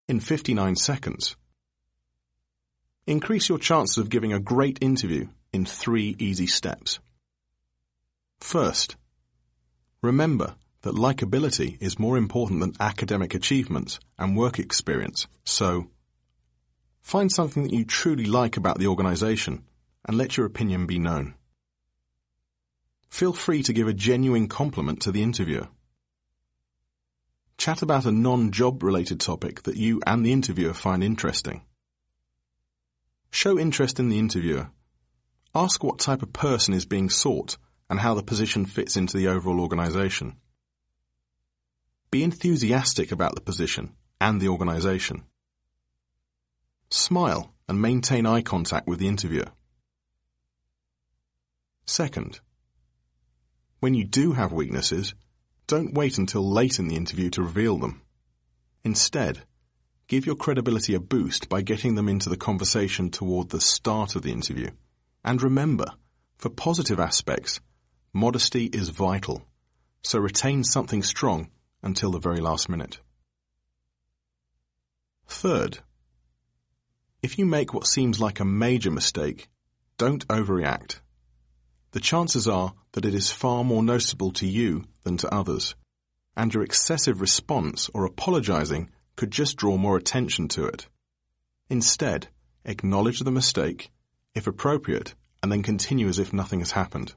in 59 seconds. Increase your chances of giving a great interview in 3 easy steps. First, remember that likability is more important than academic achievements and work experience, so find something that you truly like about the organization and let your opinion be known. Feel free to give a genuine compliment to the interviewer. Chat about a non-job related topic that you and the interviewer find interesting. Show interest in the interviewer. Ask what type of person is being sought and how the position fits into the overall organization. Be enthusiastic about the position and the organization. Smile and maintain eye contact with the interviewer. Second, when you do have weaknesses, don't wait until late in the interview to reveal them. Instead, give your credibility a boost by getting them into the conversation toward the start of the interview. And remember, for positive aspects, modesty is vital, so retain something strong until the very last minute. Third, if you make what seems like a major mistake, don't overreact. The chances are that it is far more noticeable to you than to others, and your excessive response or apologizing could just draw more attention to it. Instead, acknowledge the mistake, if appropriate, and then continue as if nothing has happened.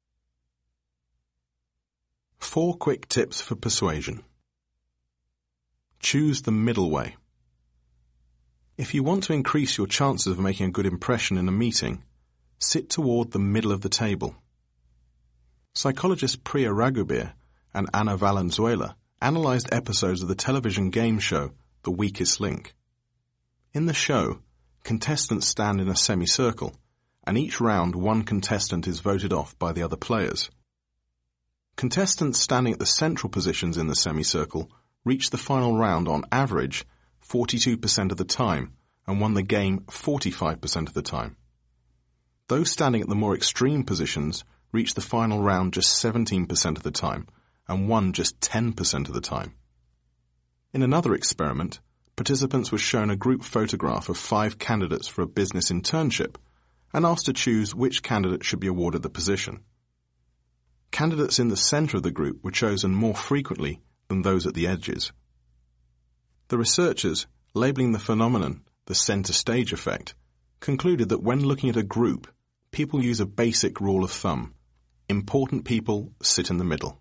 4 quick tips for persuasion. Choose the middle way. If you want to increase your chances of making a good impression in a meeting, sit toward the middle of the table. Psychologists Priya Raghubir and Anna Valenzuela analyzed episodes of the television game show The Weakest Link. In the show, contestants stand in a semicircle, and each round one contestant is voted off by the other players. Contestants standing at the central positions in the semicircle reached the final round on average 42% of the time and won the game 45% of the time. Those standing at the more extreme positions reached the final round just 17% of the time and won just 10% of the time. In another experiment, participants were shown a group photograph of 5 candidates for a business internship and asked to choose which candidate should be awarded the position. Candidates in the center of the group were chosen more frequently than those at the edges. The researchers, labeling the phenomenon the center stage effect, concluded that when looking at a group, people use a basic rule of thumb. Important people sit in the middle.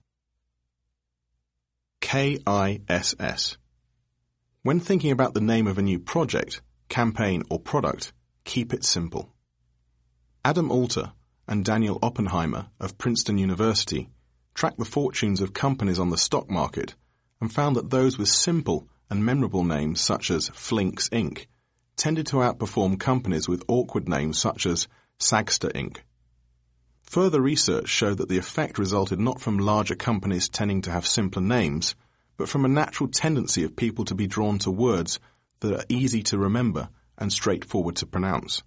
KISS. When thinking about the name of a new project, campaign or product, keep it simple. Adam Alter and Daniel Oppenheimer of Princeton University tracked the fortunes of companies on the stock market and found that those with simple and memorable names such as Flinks Inc. tended to outperform companies with awkward names such as Sagster Inc. Further research showed that the effect resulted not from larger companies tending to have simpler names, but from a natural tendency of people to be drawn to words that are easy to remember and straightforward to pronounce.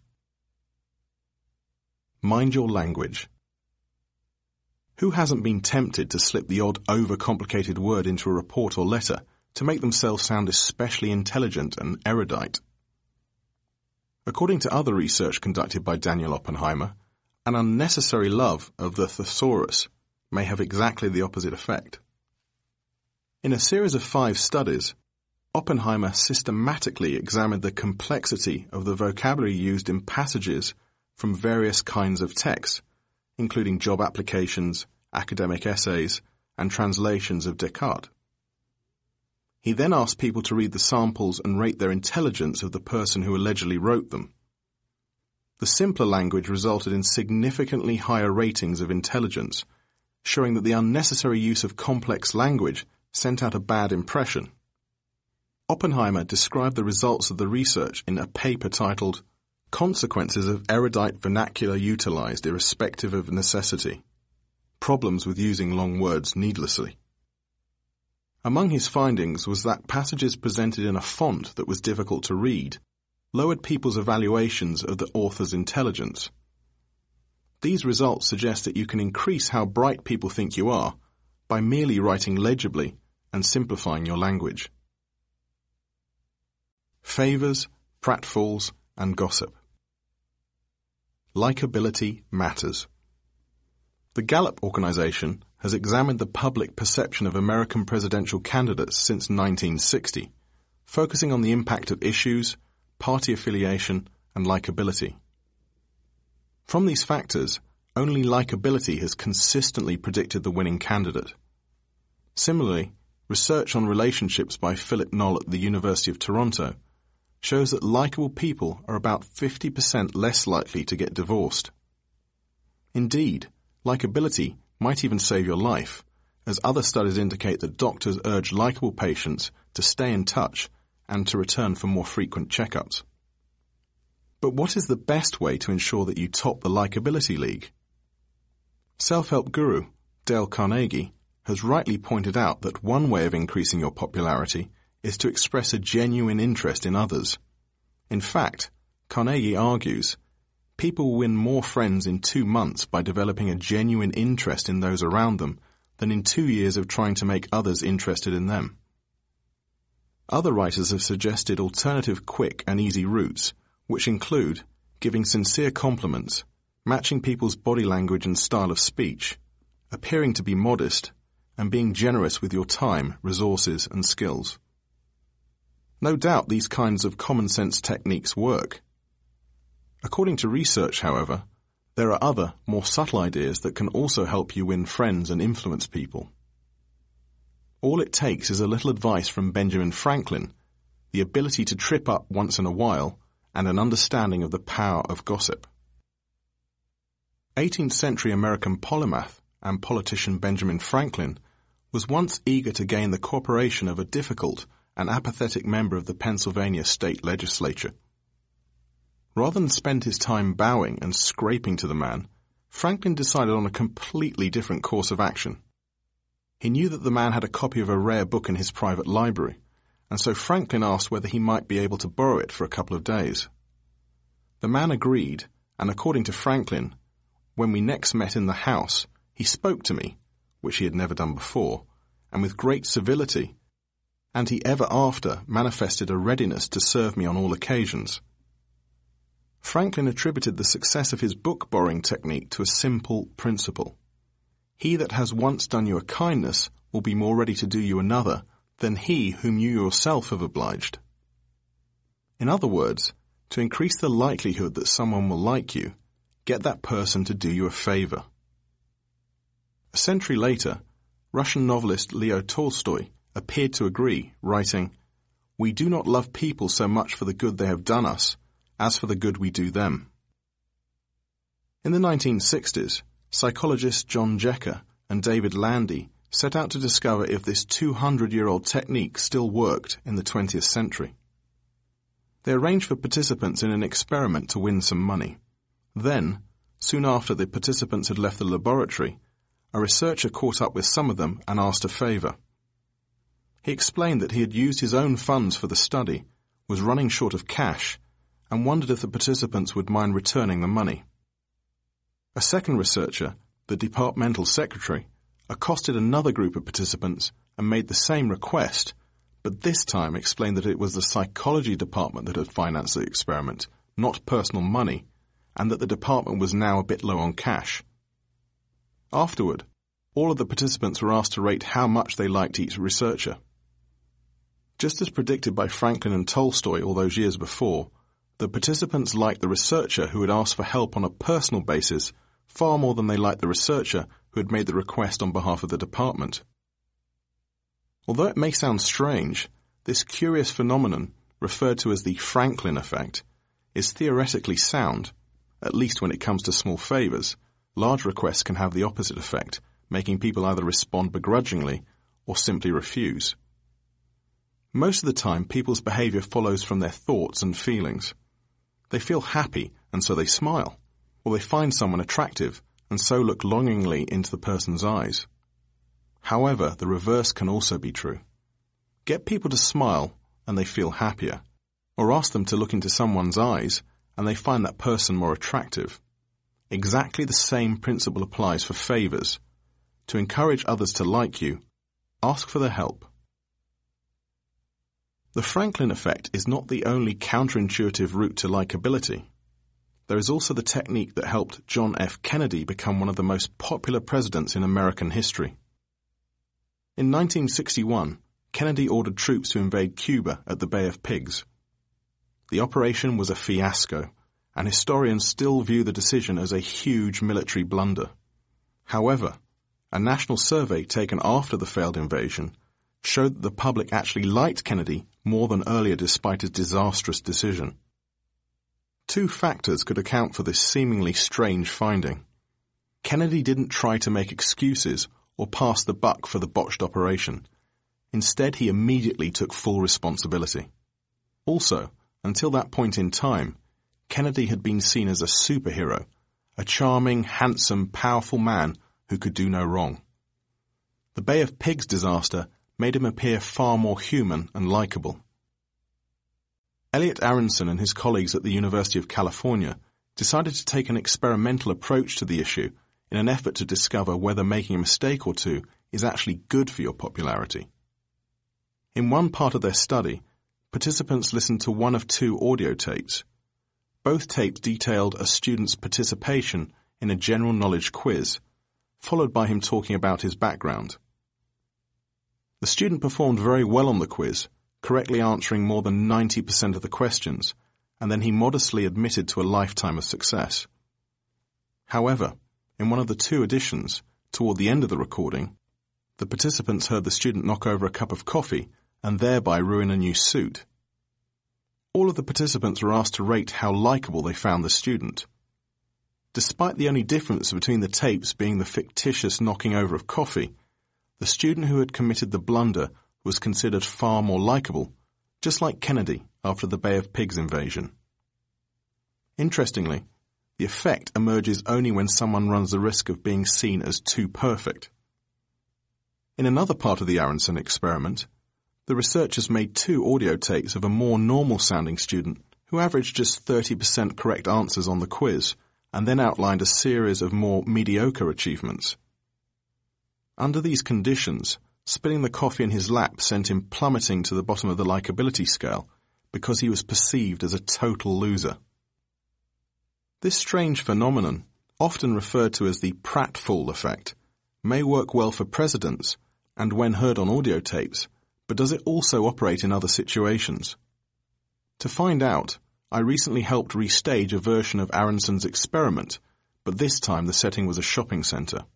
Mind your language. Who hasn't been tempted to slip the odd overcomplicated word into a report or letter to make themselves sound especially intelligent and erudite? According to other research conducted by Daniel Oppenheimer, an unnecessary love of the thesaurus may have exactly the opposite effect. In a series of 5 studies, Oppenheimer systematically examined the complexity of the vocabulary used in passages from various kinds of text, including job applications, academic essays, and translations of Descartes. He then asked people to read the samples and rate their intelligence of the person who allegedly wrote them. The simpler language resulted in significantly higher ratings of intelligence, showing that the unnecessary use of complex language sent out a bad impression. Oppenheimer described the results of the research in a paper titled Consequences of Erudite Vernacular Utilized Irrespective of Necessity. Problems with Using Long Words Needlessly. Among his findings was that passages presented in a font that was difficult to read lowered people's evaluations of the author's intelligence. These results suggest that you can increase how bright people think you are by merely writing legibly and simplifying your language. favours, pratfalls, and gossip. Likeability matters. The Gallup organization has examined the public perception of American presidential candidates since 1960, focusing on the impact of issues, party affiliation, and likability. From these factors, only likability has consistently predicted the winning candidate. Similarly, research on relationships by Philip Knoll at the University of Toronto shows that likable people are about 50% less likely to get divorced. Indeed, likability might even save your life, as other studies indicate that doctors urge likable patients to stay in touch and to return for more frequent checkups. But what is the best way to ensure that you top the likability league? Self-help guru Dale Carnegie has rightly pointed out that one way of increasing your popularity is to express a genuine interest in others. In fact, Carnegie argues, people win more friends in 2 months by developing a genuine interest in those around them than in 2 years of trying to make others interested in them. Other writers have suggested alternative quick and easy routes, which include giving sincere compliments, matching people's body language and style of speech, appearing to be modest, and being generous with your time, resources, and skills. No doubt these kinds of common-sense techniques work. According to research, however, there are other, more subtle ideas that can also help you win friends and influence people. All it takes is a little advice from Benjamin Franklin, the ability to trip up once in a while, and an understanding of the power of gossip. 18th century American polymath and politician Benjamin Franklin was once eager to gain the cooperation of a difficult and apathetic member of the Pennsylvania state legislature. Rather than spend his time bowing and scraping to the man, Franklin decided on a completely different course of action. He knew that the man had a copy of a rare book in his private library, and so Franklin asked whether he might be able to borrow it for a couple of days. The man agreed, and according to Franklin, when we next met in the house, he spoke to me, which he had never done before, and with great civility, and he ever after manifested a readiness to serve me on all occasions. Franklin attributed the success of his book-borrowing technique to a simple principle. He that has once done you a kindness will be more ready to do you another than he whom you yourself have obliged. In other words, to increase the likelihood that someone will like you, get that person to do you a favor. A century later, Russian novelist Leo Tolstoy appeared to agree, writing, "We do not love people so much for the good they have done us, as for the good we do them." In the 1960s, psychologists John Jecker and David Landy set out to discover if this 200-year-old technique still worked in the 20th century. They arranged for participants in an experiment to win some money. Then, soon after the participants had left the laboratory, a researcher caught up with some of them and asked a favor. He explained that he had used his own funds for the study, was running short of cash, and wondered if the participants would mind returning the money. A second researcher, the departmental secretary, accosted another group of participants and made the same request, but this time explained that it was the psychology department that had financed the experiment, not personal money, and that the department was now a bit low on cash. Afterward, all of the participants were asked to rate how much they liked each researcher. Just as predicted by Franklin and Tolstoy all those years before, the participants liked the researcher who had asked for help on a personal basis far more than they liked the researcher who had made the request on behalf of the department. Although it may sound strange, this curious phenomenon, referred to as the Franklin effect, is theoretically sound, at least when it comes to small favors. Large requests can have the opposite effect, making people either respond begrudgingly or simply refuse. Most of the time, people's behavior follows from their thoughts and feelings. They feel happy, and so they smile, or they find someone attractive, and so look longingly into the person's eyes. However, the reverse can also be true. Get people to smile, and they feel happier, or ask them to look into someone's eyes, and they find that person more attractive. Exactly the same principle applies for favors. To encourage others to like you, ask for their help. The Franklin effect is not the only counterintuitive route to likability. There is also the technique that helped John F. Kennedy become one of the most popular presidents in American history. In 1961, Kennedy ordered troops to invade Cuba at the Bay of Pigs. The operation was a fiasco, and historians still view the decision as a huge military blunder. However, a national survey taken after the failed invasion showed that the public actually liked Kennedy more than earlier despite his disastrous decision. Two factors could account for this seemingly strange finding. Kennedy didn't try to make excuses or pass the buck for the botched operation. Instead, he immediately took full responsibility. Also, until that point in time, Kennedy had been seen as a superhero, a charming, handsome, powerful man who could do no wrong. The Bay of Pigs disaster made him appear far more human and likable. Elliot Aronson and his colleagues at the University of California decided to take an experimental approach to the issue in an effort to discover whether making a mistake or two is actually good for your popularity. In one part of their study, participants listened to one of two audio tapes. Both tapes detailed a student's participation in a general knowledge quiz, followed by him talking about his background. The student performed very well on the quiz, correctly answering more than 90% of the questions, and then he modestly admitted to a lifetime of success. However, in one of the two editions, toward the end of the recording, the participants heard the student knock over a cup of coffee and thereby ruin a new suit. All of the participants were asked to rate how likable they found the student. Despite the only difference between the tapes being the fictitious knocking over of coffee, the student who had committed the blunder was considered far more likable, just like Kennedy after the Bay of Pigs invasion. Interestingly, the effect emerges only when someone runs the risk of being seen as too perfect. In another part of the Aronson experiment, the researchers made two audio tapes of a more normal-sounding student who averaged just 30% correct answers on the quiz and then outlined a series of more mediocre achievements. Under these conditions, spilling the coffee in his lap sent him plummeting to the bottom of the likability scale because he was perceived as a total loser. This strange phenomenon, often referred to as the pratfall effect, may work well for presidents and when heard on audio tapes, but does it also operate in other situations? To find out, I recently helped restage a version of Aronson's experiment, but this time the setting was a shopping centre.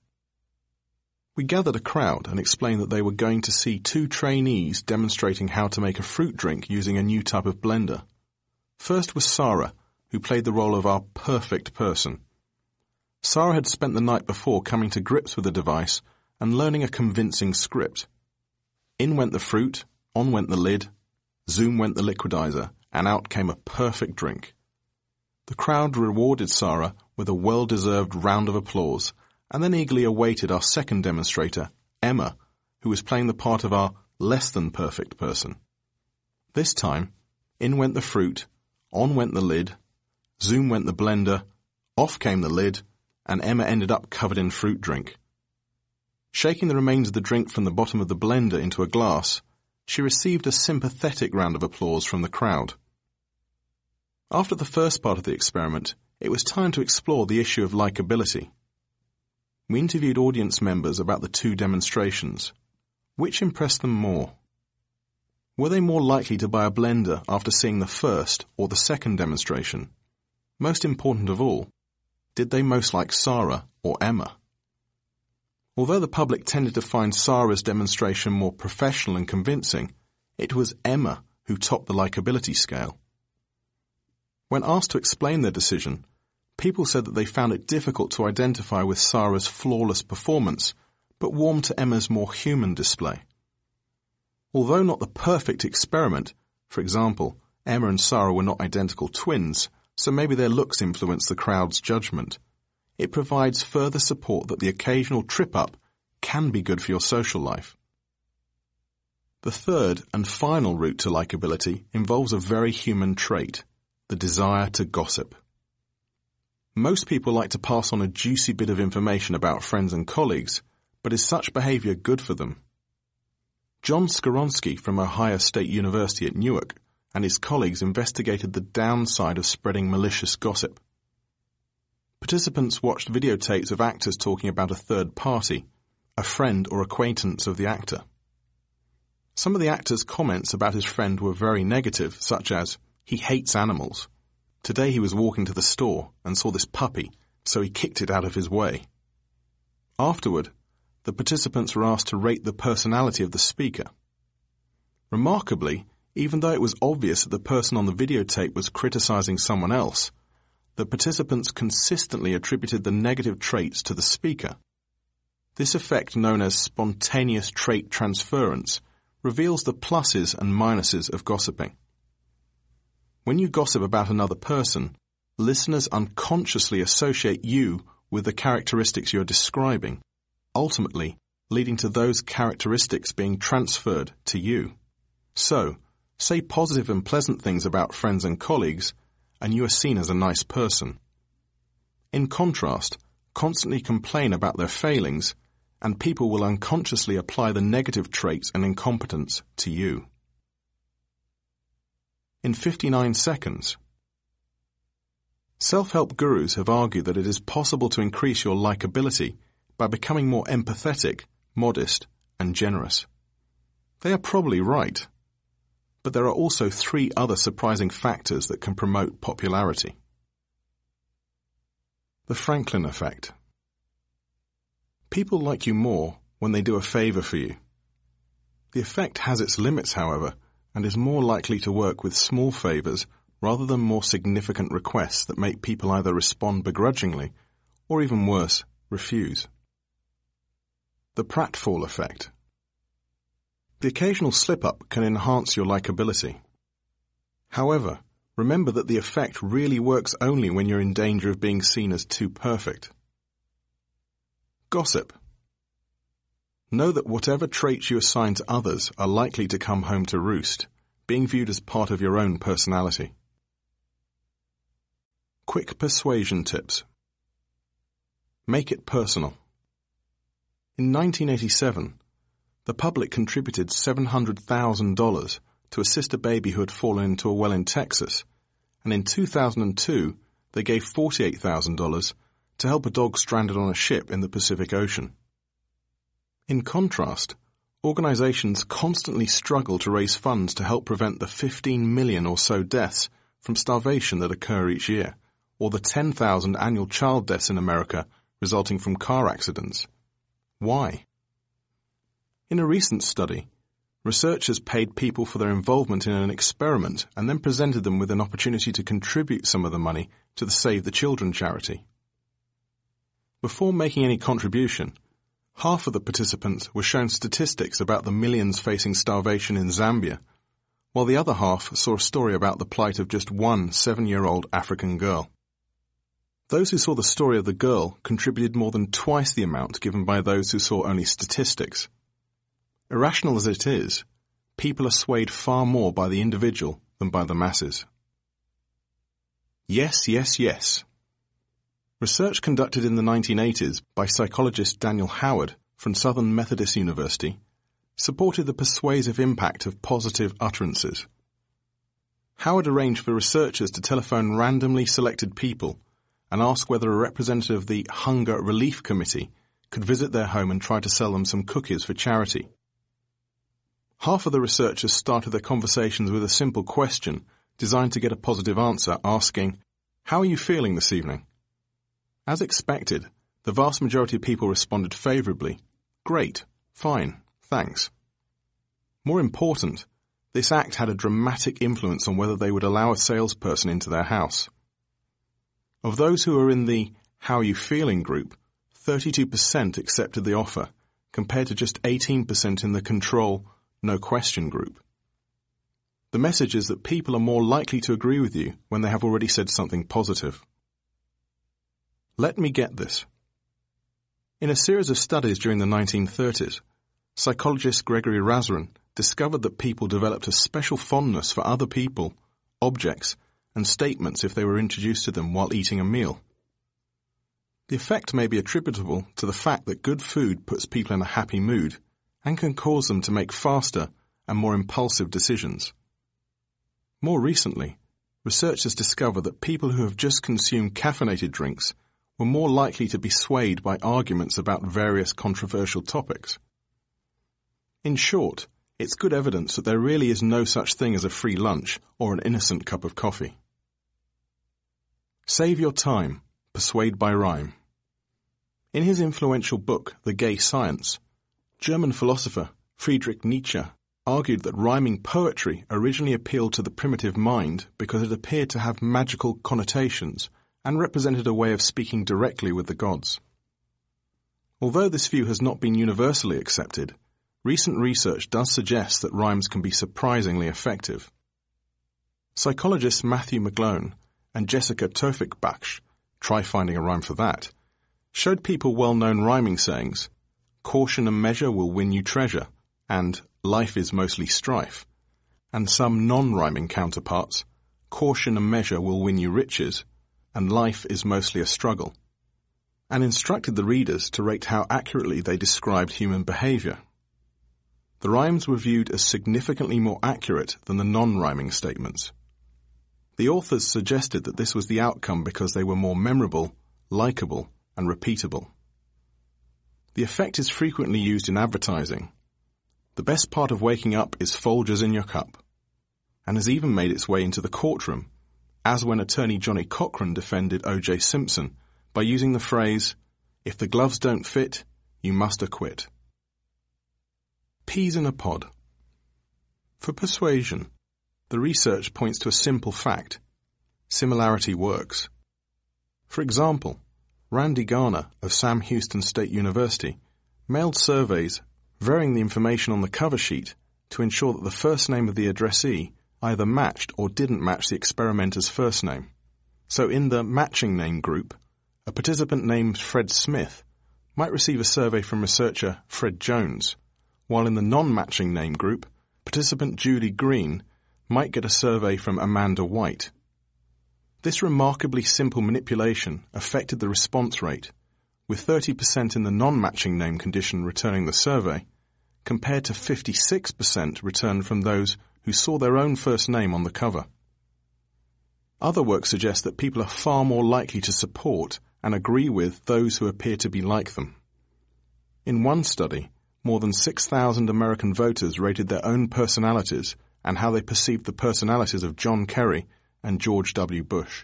We gathered a crowd and explained that they were going to see two trainees demonstrating how to make a fruit drink using a new type of blender. First was Sarah, who played the role of our perfect person. Sarah had spent the night before coming to grips with the device and learning a convincing script. In went the fruit, on went the lid, zoom went the liquidizer, and out came a perfect drink. The crowd rewarded Sarah with a well-deserved round of applause, and then eagerly awaited our second demonstrator, Emma, who was playing the part of our less-than-perfect person. This time, in went the fruit, on went the lid, zoom went the blender, off came the lid, and Emma ended up covered in fruit drink. Shaking the remains of the drink from the bottom of the blender into a glass, she received a sympathetic round of applause from the crowd. After the first part of the experiment, it was time to explore the issue of likability. We interviewed audience members about the two demonstrations. Which impressed them more? Were they more likely to buy a blender after seeing the first or the second demonstration? Most important of all, did they most like Sarah or Emma? Although the public tended to find Sarah's demonstration more professional and convincing, it was Emma who topped the likability scale. When asked to explain their decision, people said that they found it difficult to identify with Sarah's flawless performance, but warmed to Emma's more human display. Although not the perfect experiment, for example, Emma and Sarah were not identical twins, so maybe their looks influenced the crowd's judgment. It provides further support that the occasional trip-up can be good for your social life. The third and final route to likability involves a very human trait, the desire to gossip. Most people like to pass on a juicy bit of information about friends and colleagues, but is such behavior good for them? John Skoronsky from Ohio State University at Newark and his colleagues investigated the downside of spreading malicious gossip. Participants watched videotapes of actors talking about a third party, a friend or acquaintance of the actor. Some of the actor's comments about his friend were very negative, such as, "He hates animals. Today he was walking to the store and saw this puppy, so he kicked it out of his way." Afterward, the participants were asked to rate the personality of the speaker. Remarkably, even though it was obvious that the person on the videotape was criticizing someone else, the participants consistently attributed the negative traits to the speaker. This effect, known as spontaneous trait transference, reveals the pluses and minuses of gossiping. When you gossip about another person, listeners unconsciously associate you with the characteristics you're describing, ultimately leading to those characteristics being transferred to you. So, say positive and pleasant things about friends and colleagues, and you are seen as a nice person. In contrast, constantly complain about their failings, and people will unconsciously apply the negative traits and incompetence to you. In 59 seconds. Self-help gurus have argued that it is possible to increase your likability by becoming more empathetic, modest, and generous. They are probably right. But there are also 3 other surprising factors that can promote popularity. The Franklin effect. People like you more when they do a favor for you. The effect has its limits, however, and is more likely to work with small favors rather than more significant requests that make people either respond begrudgingly or, even worse, refuse. The pratfall effect. The occasional slip-up can enhance your likability. However, remember that the effect really works only when you're in danger of being seen as too perfect. Gossip. Know that whatever traits you assign to others are likely to come home to roost, being viewed as part of your own personality. Quick persuasion tips. Make it personal. In 1987, the public contributed $700,000 to assist a baby who had fallen into a well in Texas, and in 2002, they gave $48,000 to help a dog stranded on a ship in the Pacific Ocean. In contrast, organizations constantly struggle to raise funds to help prevent the 15 million or so deaths from starvation that occur each year, or the 10,000 annual child deaths in America resulting from car accidents. Why? In a recent study, researchers paid people for their involvement in an experiment and then presented them with an opportunity to contribute some of the money to the Save the Children charity. Before making any contribution, half of the participants were shown statistics about the millions facing starvation in Zambia, while the other half saw a story about the plight of just one 7-year-old African girl. Those who saw the story of the girl contributed more than twice the amount given by those who saw only statistics. Irrational as it is, people are swayed far more by the individual than by the masses. Yes, yes, yes. Research conducted in the 1980s by psychologist Daniel Howard from Southern Methodist University supported the persuasive impact of positive utterances. Howard arranged for researchers to telephone randomly selected people and ask whether a representative of the Hunger Relief Committee could visit their home and try to sell them some cookies for charity. Half of the researchers started their conversations with a simple question designed to get a positive answer, asking, "How are you feeling this evening?" As expected, the vast majority of people responded favorably, "Great, fine, thanks." More important, this act had a dramatic influence on whether they would allow a salesperson into their house. Of those who were in the "How are you feeling" group, 32% accepted the offer, compared to just 18% in the control "No question" group. The message is that people are more likely to agree with you when they have already said something positive. Let me get this. In a series of studies during the 1930s, psychologist Gregory Razran discovered that people developed a special fondness for other people, objects, and statements if they were introduced to them while eating a meal. The effect may be attributable to the fact that good food puts people in a happy mood and can cause them to make faster and more impulsive decisions. More recently, researchers discovered that people who have just consumed caffeinated drinks were more likely to be swayed by arguments about various controversial topics. In short, it's good evidence that there really is no such thing as a free lunch or an innocent cup of coffee. Save your time. Persuade by rhyme. In his influential book, The Gay Science, German philosopher Friedrich Nietzsche argued that rhyming poetry originally appealed to the primitive mind because it appeared to have magical connotations and represented a way of speaking directly with the gods. Although this view has not been universally accepted, recent research does suggest that rhymes can be surprisingly effective. Psychologists Matthew McGlone and Jessica Tofik-Baksh, try finding a rhyme for that, showed people well-known rhyming sayings, "Caution and measure will win you treasure," and "Life is mostly strife," and some non-rhyming counterparts, "Caution and measure will win you riches," and "Life is mostly a struggle," and instructed the readers to rate how accurately they described human behavior. The rhymes were viewed as significantly more accurate than the non-rhyming statements. The authors suggested that this was the outcome because they were more memorable, likable, and repeatable. The effect is frequently used in advertising. The best part of waking up is Folgers in your cup, and has even made its way into the courtroom, as when attorney Johnny Cochran defended O.J. Simpson by using the phrase, "If the gloves don't fit, you must acquit." Peas in a pod. For persuasion, the research points to a simple fact. Similarity works. For example, Randy Garner of Sam Houston State University mailed surveys varying the information on the cover sheet to ensure that the first name of the addressee either matched or didn't match the experimenter's first name. So in the matching name group, a participant named Fred Smith might receive a survey from researcher Fred Jones, while in the non-matching name group, participant Judy Green might get a survey from Amanda White. This remarkably simple manipulation affected the response rate, with 30% in the non-matching name condition returning the survey, compared to 56% returned from those who saw their own first name on the cover. Other work suggests that people are far more likely to support and agree with those who appear to be like them. In one study, more than 6,000 American voters rated their own personalities and how they perceived the personalities of John Kerry and George W. Bush.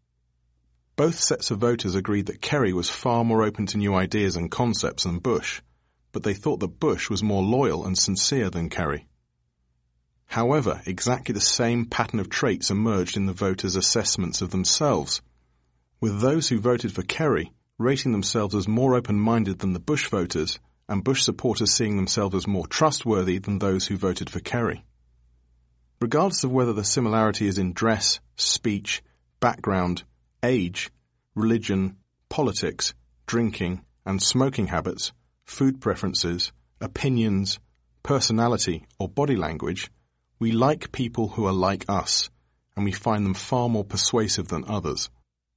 Both sets of voters agreed that Kerry was far more open to new ideas and concepts than Bush, but they thought that Bush was more loyal and sincere than Kerry. However, exactly the same pattern of traits emerged in the voters' assessments of themselves, with those who voted for Kerry rating themselves as more open-minded than the Bush voters, and Bush supporters seeing themselves as more trustworthy than those who voted for Kerry. Regardless of whether the similarity is in dress, speech, background, age, religion, politics, drinking and smoking habits, food preferences, opinions, personality or body language, we like people who are like us, and we find them far more persuasive than others.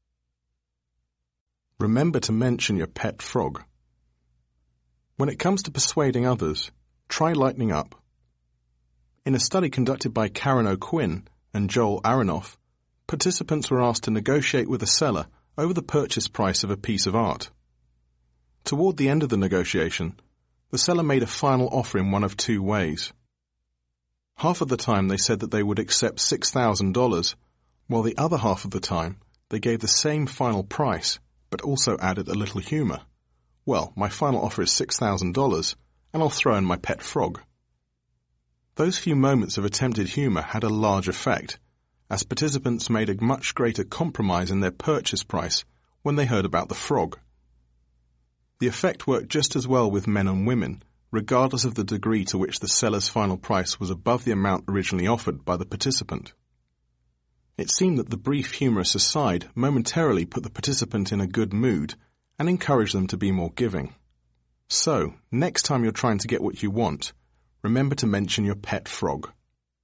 Remember to mention your pet frog. When it comes to persuading others, try lightening up. In a study conducted by Karen O'Quinn and Joel Aronoff, participants were asked to negotiate with a seller over the purchase price of a piece of art. Toward the end of the negotiation, the seller made a final offer in one of two ways. Half of the time they said that they would accept $6,000, while the other half of the time they gave the same final price, but also added a little humor. Well, my final offer is $6,000, and I'll throw in my pet frog. Those few moments of attempted humor had a large effect, as participants made a much greater compromise in their purchase price when they heard about the frog. The effect worked just as well with men and women, regardless of the degree to which the seller's final price was above the amount originally offered by the participant. It seemed that the brief humorous aside momentarily put the participant in a good mood and encouraged them to be more giving. So, next time you're trying to get what you want, remember to mention your pet frog.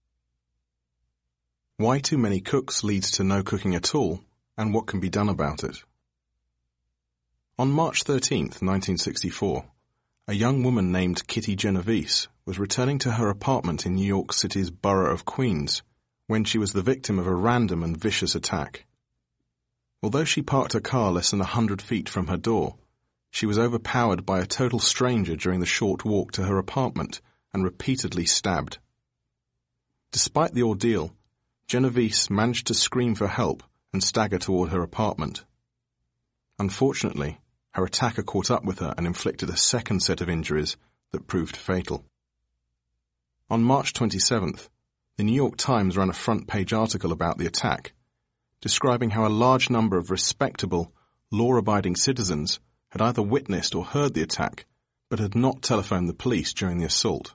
Why too many cooks leads to no cooking at all, and what can be done about it. On March 13, 1964, A young woman named Kitty Genovese was returning to her apartment in New York City's borough of Queens when she was the victim of a random and vicious attack. Although she parked her car less than 100 feet from her door, she was overpowered by a total stranger during the short walk to her apartment and repeatedly stabbed. Despite the ordeal, Genovese managed to scream for help and stagger toward her apartment. Unfortunately, her attacker caught up with her and inflicted a second set of injuries that proved fatal. On March 27th, the New York Times ran a front-page article about the attack, describing how a large number of respectable, law-abiding citizens had either witnessed or heard the attack, but had not telephoned the police during the assault.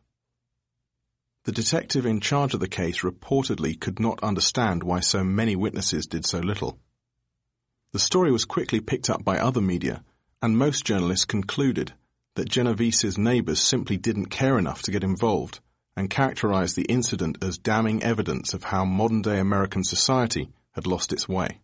The detective in charge of the case reportedly could not understand why so many witnesses did so little. The story was quickly picked up by other media, and most journalists concluded that Genovese's neighbors simply didn't care enough to get involved and characterized the incident as damning evidence of how modern-day American society had lost its way.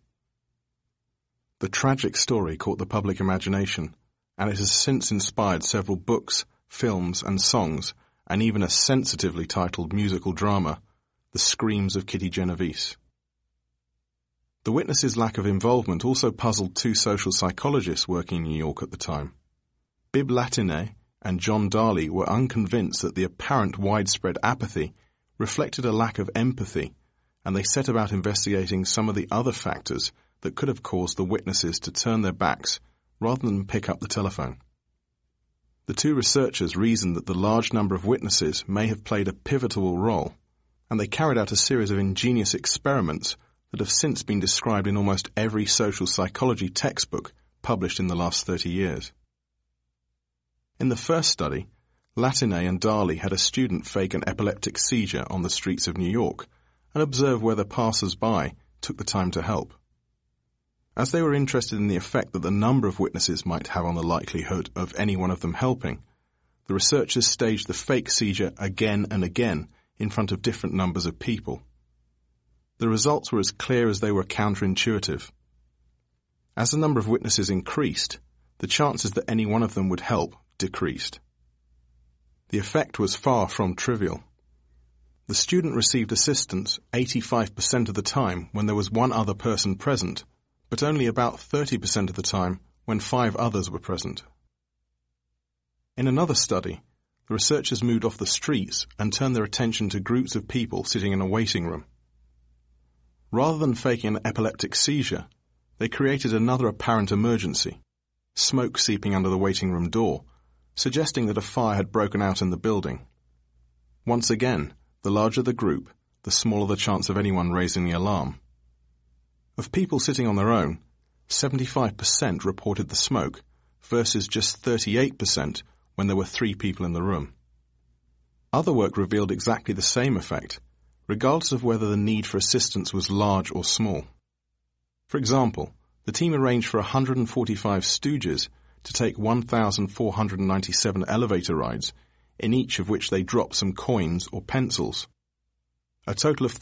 The tragic story caught the public imagination, and it has since inspired several books, films, and songs, and even a sensitively titled musical drama, The Screams of Kitty Genovese. The witness's lack of involvement also puzzled two social psychologists working in New York at the time. Bibb Latané and John Darley were unconvinced that the apparent widespread apathy reflected a lack of empathy, and they set about investigating some of the other factors that could have caused the witnesses to turn their backs rather than pick up the telephone. The two researchers reasoned that the large number of witnesses may have played a pivotal role, and they carried out a series of ingenious experiments that have since been described in almost every social psychology textbook published in the last 30 years. In the first study, Latané and Darley had a student fake an epileptic seizure on the streets of New York and observe whether passers-by took the time to help. As they were interested in the effect that the number of witnesses might have on the likelihood of any one of them helping, the researchers staged the fake seizure again and again in front of different numbers of people. The results were as clear as they were counterintuitive. As the number of witnesses increased, the chances that any one of them would help decreased. The effect was far from trivial. The student received assistance 85% of the time when there was one other person present, but only about 30% of the time when 5 others were present. In another study, the researchers moved off the streets and turned their attention to groups of people sitting in a waiting room. Rather than faking an epileptic seizure, they created another apparent emergency, smoke seeping under the waiting room door, suggesting that a fire had broken out in the building. Once again, the larger the group, the smaller the chance of anyone raising the alarm. Of people sitting on their own, 75% reported the smoke, versus just 38% when there were 3 people in the room. Other work revealed exactly the same effect, regardless of whether the need for assistance was large or small. For example, the team arranged for 145 stooges to take 1,497 elevator rides, in each of which they dropped some coins or pencils. A total of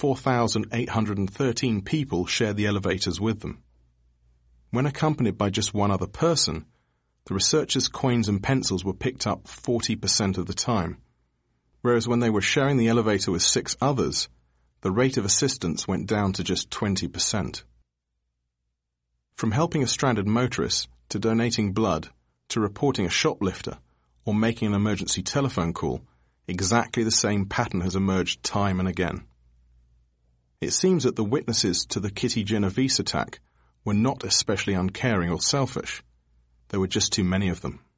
4,813 people shared the elevators with them. When accompanied by just one other person, the researchers' coins and pencils were picked up 40% of the time, whereas when they were sharing the elevator with 6 others, the rate of assistance went down to just 20%. From helping a stranded motorist to donating blood to reporting a shoplifter or making an emergency telephone call, exactly the same pattern has emerged time and again. It seems that the witnesses to the Kitty Genovese attack were not especially uncaring or selfish. There were just too many of them.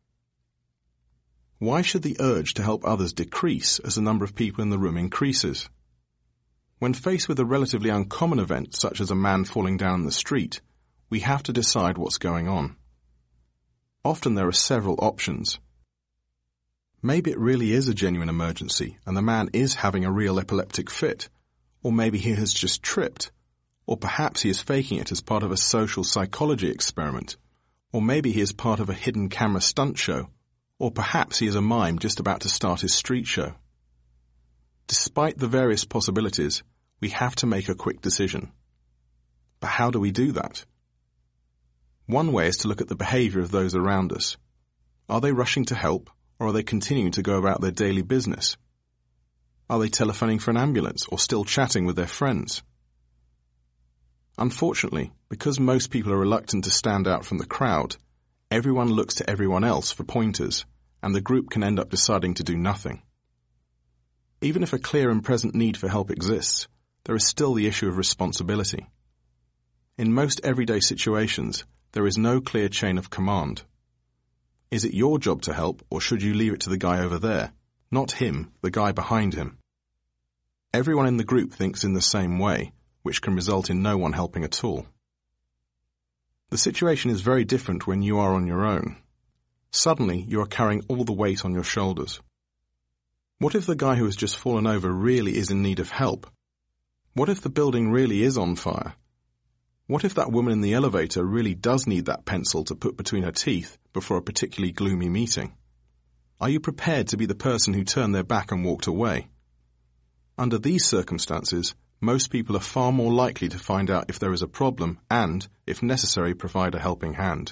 Why should the urge to help others decrease as the number of people in the room increases? When faced with a relatively uncommon event such as a man falling down the street, we have to decide what's going on. Often there are several options. Maybe it really is a genuine emergency and the man is having a real epileptic fit, or maybe he has just tripped, or perhaps he is faking it as part of a social psychology experiment, or maybe he is part of a hidden camera stunt show, or perhaps he is a mime just about to start his street show. Despite the various possibilities, we have to make a quick decision. But how do we do that? One way is to look at the behavior of those around us. Are they rushing to help, Or are they continuing to go about their daily business? Are they telephoning for an ambulance or still chatting with their friends? Unfortunately, because most people are reluctant to stand out from the crowd, everyone looks to everyone else for pointers, and the group can end up deciding to do nothing. Even if a clear and present need for help exists, there is still the issue of responsibility. In most everyday situations, there is no clear chain of command. Is it your job to help, or should you leave it to the guy over there? Not him, the guy behind him. Everyone in the group thinks in the same way, which can result in no one helping at all. The situation is very different when you are on your own. Suddenly, you are carrying all the weight on your shoulders. What if the guy who has just fallen over really is in need of help? What if the building really is on fire? What if that woman in the elevator really does need that pencil to put between her teeth before a particularly gloomy meeting? Are you prepared to be the person who turned their back and walked away? Under these circumstances, most people are far more likely to find out if there is a problem and, if necessary, provide a helping hand.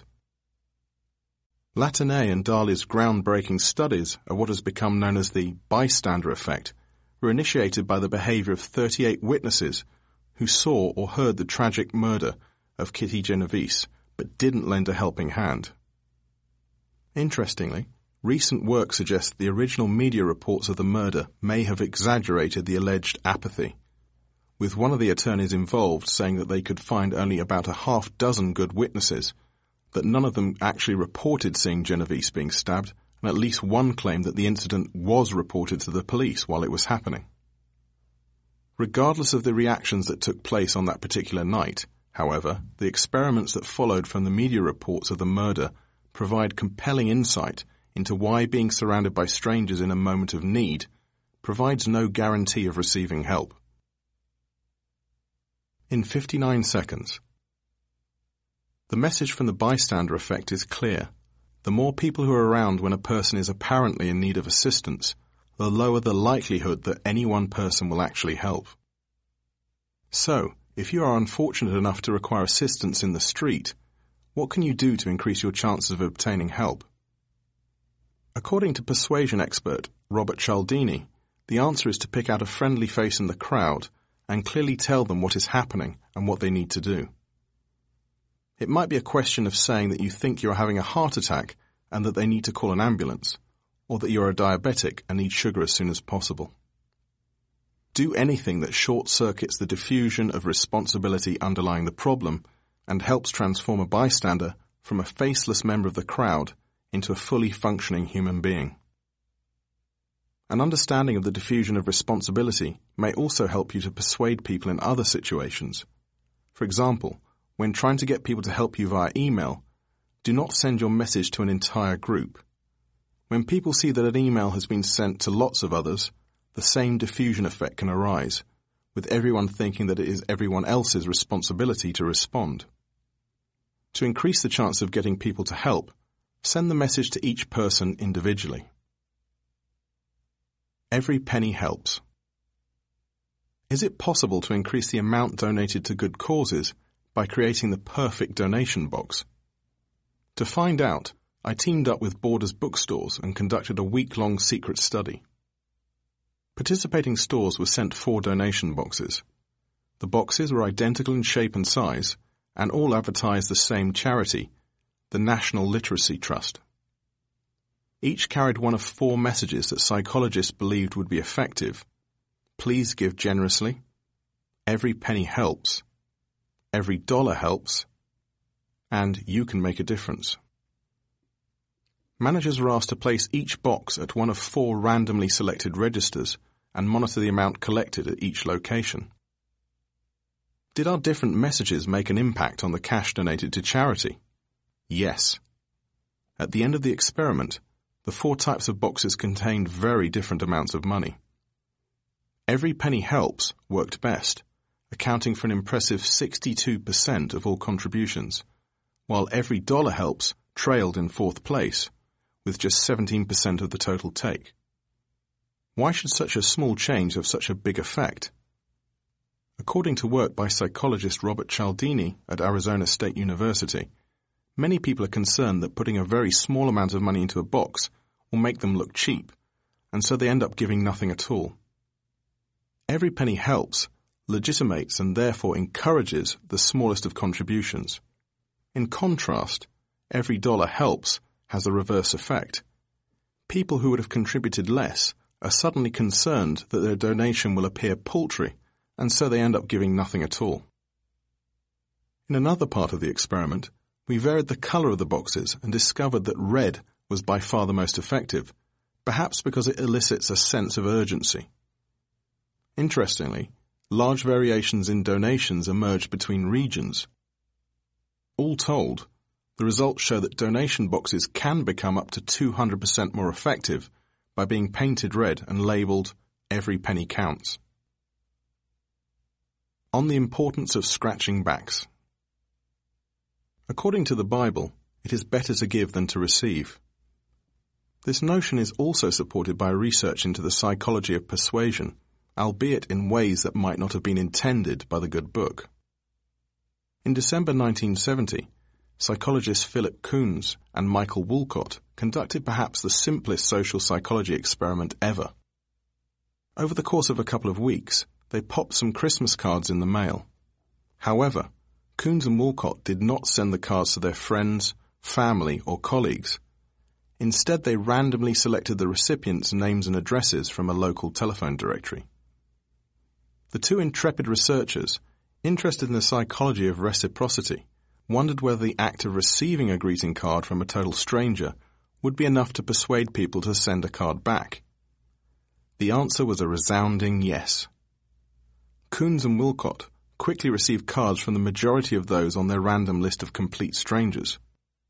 Latané and Dalí's groundbreaking studies of what has become known as the bystander effect were initiated by the behavior of 38 witnesses who saw or heard the tragic murder of Kitty Genovese but didn't lend a helping hand. Interestingly, recent work suggests the original media reports of the murder may have exaggerated the alleged apathy, with one of the attorneys involved saying that they could find only about a half-dozen good witnesses, that none of them actually reported seeing Genovese being stabbed, and at least one claimed that the incident was reported to the police while it was happening. Regardless of the reactions that took place on that particular night, however, the experiments that followed from the media reports of the murder provide compelling insight into why being surrounded by strangers in a moment of need provides no guarantee of receiving help. In 59 seconds. The message from the bystander effect is clear. The more people who are around when a person is apparently in need of assistance, the lower the likelihood that any one person will actually help. So, if you are unfortunate enough to require assistance in the street, what can you do to increase your chances of obtaining help? According to persuasion expert Robert Cialdini, the answer is to pick out a friendly face in the crowd and clearly tell them what is happening and what they need to do. It might be a question of saying that you think you're having a heart attack and that they need to call an ambulance, or that you're a diabetic and need sugar as soon as possible. Do anything that short-circuits the diffusion of responsibility underlying the problem and helps transform a bystander from a faceless member of the crowd into a fully functioning human being. An understanding of the diffusion of responsibility may also help you to persuade people in other situations. For example, when trying to get people to help you via email, do not send your message to an entire group. When people see that an email has been sent to lots of others, the same diffusion effect can arise, with everyone thinking that it is everyone else's responsibility to respond. To increase the chance of getting people to help, send the message to each person individually. Every penny helps. Is it possible to increase the amount donated to good causes by creating the perfect donation box? To find out, I teamed up with Borders bookstores and conducted a week-long secret study. Participating stores were sent 4 donation boxes. The boxes were identical in shape and size, and all advertised the same charity, the National Literacy Trust. Each carried one of 4 messages that psychologists believed would be effective. Please give generously. Every penny helps. Every dollar helps. And you can make a difference. Managers were asked to place each box at one of 4 randomly selected registers and monitor the amount collected at each location. Did our different messages make an impact on the cash donated to charity? Yes. At the end of the experiment, the 4 types of boxes contained very different amounts of money. Every penny helps worked best, accounting for an impressive 62% of all contributions, while every dollar helps trailed in 4th place, with just 17% of the total take. Why should such a small change have such a big effect? According to work by psychologist Robert Cialdini at Arizona State University, many people are concerned that putting a very small amount of money into a box or make them look cheap, and so they end up giving nothing at all. Every penny helps legitimates and therefore encourages the smallest of contributions. In contrast, every dollar helps has a reverse effect. People who would have contributed less are suddenly concerned that their donation will appear paltry, and so they end up giving nothing at all. In another part of the experiment, we varied the colour of the boxes and discovered that red was by far the most effective, perhaps because it elicits a sense of urgency. Interestingly, large variations in donations emerged between regions. All told, the results show that donation boxes can become up to 200% more effective by being painted red and labelled "Every penny counts." On the importance of scratching backs. According to the Bible, it is better to give than to receive. This notion is also supported by research into the psychology of persuasion, albeit in ways that might not have been intended by the good book. In December 1970, psychologists Philip Koons and Michael Woolcott conducted perhaps the simplest social psychology experiment ever. Over the course of a couple of weeks, they popped some Christmas cards in the mail. However, Koons and Woolcott did not send the cards to their friends, family, or colleagues. Instead, they randomly selected the recipients' names and addresses from a local telephone directory. The two intrepid researchers, interested in the psychology of reciprocity, wondered whether the act of receiving a greeting card from a total stranger would be enough to persuade people to send a card back. The answer was a resounding yes. Koons and Woolcott quickly received cards from the majority of those on their random list of complete strangers.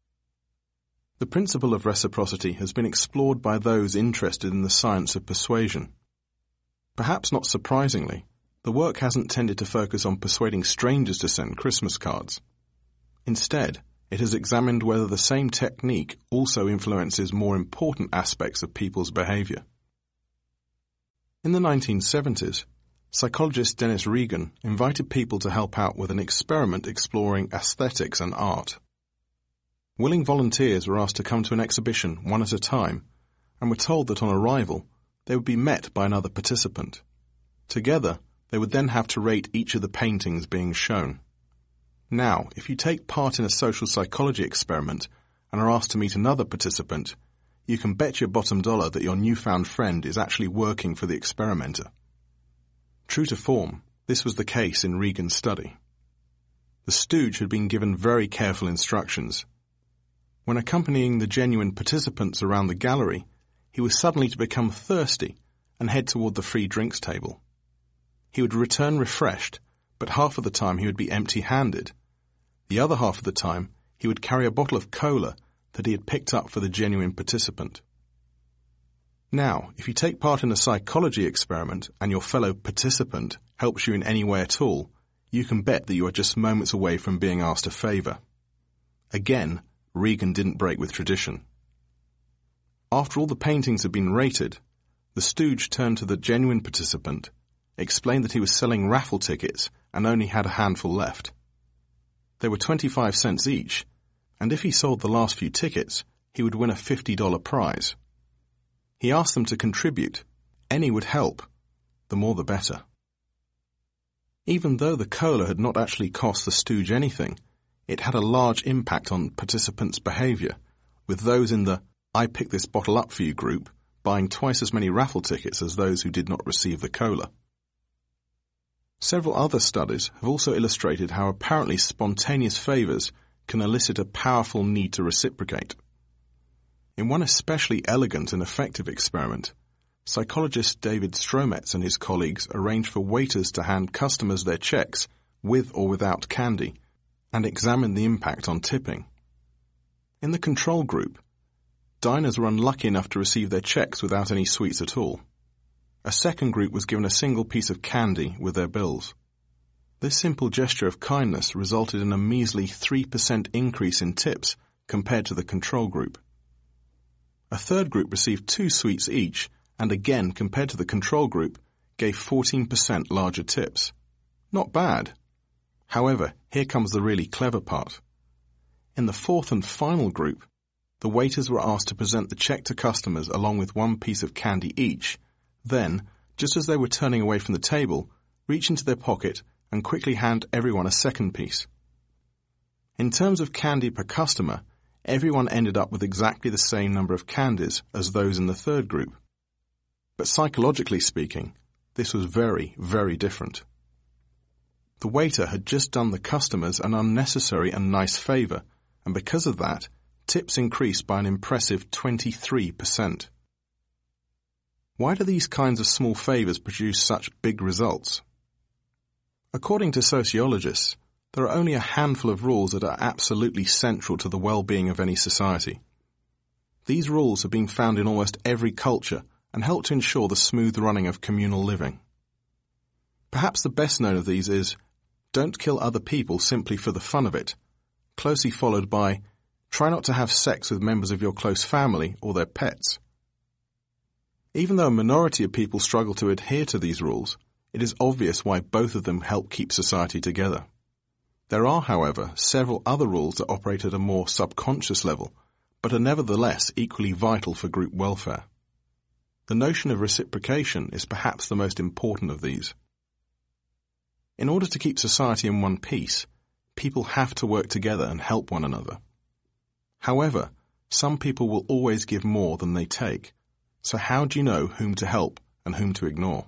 The principle of reciprocity has been explored by those interested in the science of persuasion. Perhaps not surprisingly, the work hasn't tended to focus on persuading strangers to send Christmas cards. Instead, it has examined whether the same technique also influences more important aspects of people's behavior. In the 1970s, psychologist Dennis Regan invited people to help out with an experiment exploring aesthetics and art. Willing volunteers were asked to come to an exhibition one at a time and were told that on arrival they would be met by another participant. Together, they would then have to rate each of the paintings being shown. Now, if you take part in a social psychology experiment and are asked to meet another participant, you can bet your bottom dollar that your newfound friend is actually working for the experimenter. True to form, this was the case in Regan's study. The stooge had been given very careful instructions. When accompanying the genuine participants around the gallery, he was suddenly to become thirsty and head toward the free drinks table. He would return refreshed, but half of the time he would be empty-handed. The other half of the time, he would carry a bottle of cola that he had picked up for the genuine participant. Now, if you take part in a psychology experiment and your fellow participant helps you in any way at all, you can bet that you are just moments away from being asked a favor. Again, Regan didn't break with tradition. After all the paintings had been rated, the stooge turned to the genuine participant, explained that he was selling raffle tickets and only had a handful left. They were 25 cents each, and if he sold the last few tickets, he would win a $50 prize. He asked them to contribute. Any would help. The more the better. Even though the cola had not actually cost the stooge anything, it had a large impact on participants' behavior, with those in the "I picked this bottle up for you" group buying twice as many raffle tickets as those who did not receive the cola. Several other studies have also illustrated how apparently spontaneous favors can elicit a powerful need to reciprocate. In one especially elegant and effective experiment, psychologist David Strometz and his colleagues arranged for waiters to hand customers their checks with or without candy and examined the impact on tipping. In the control group, diners were unlucky enough to receive their checks without any sweets at all. A second group was given a single piece of candy with their bills. This simple gesture of kindness resulted in a measly 3% increase in tips compared to the control group. A third group received 2 sweets each and again, compared to the control group, gave 14% larger tips. Not bad. However, here comes the really clever part. In the fourth and final group, the waiters were asked to present the check to customers along with one piece of candy each, then, just as they were turning away from the table, reach into their pocket and quickly hand everyone a second piece. In terms of candy per customer, everyone ended up with exactly the same number of candies as those in the third group. But psychologically speaking, this was very, very different. The waiter had just done the customers an unnecessary and nice favor, and because of that, tips increased by an impressive 23%. Why do these kinds of small favors produce such big results? According to sociologists, there are only a handful of rules that are absolutely central to the well-being of any society. These rules have been found in almost every culture and help to ensure the smooth running of communal living. Perhaps the best known of these is, don't kill other people simply for the fun of it, closely followed by, try not to have sex with members of your close family or their pets. Even though a minority of people struggle to adhere to these rules, it is obvious why both of them help keep society together. There are, however, several other rules that operate at a more subconscious level, but are nevertheless equally vital for group welfare. The notion of reciprocation is perhaps the most important of these. In order to keep society in one piece, people have to work together and help one another. However, some people will always give more than they take, so how do you know whom to help and whom to ignore?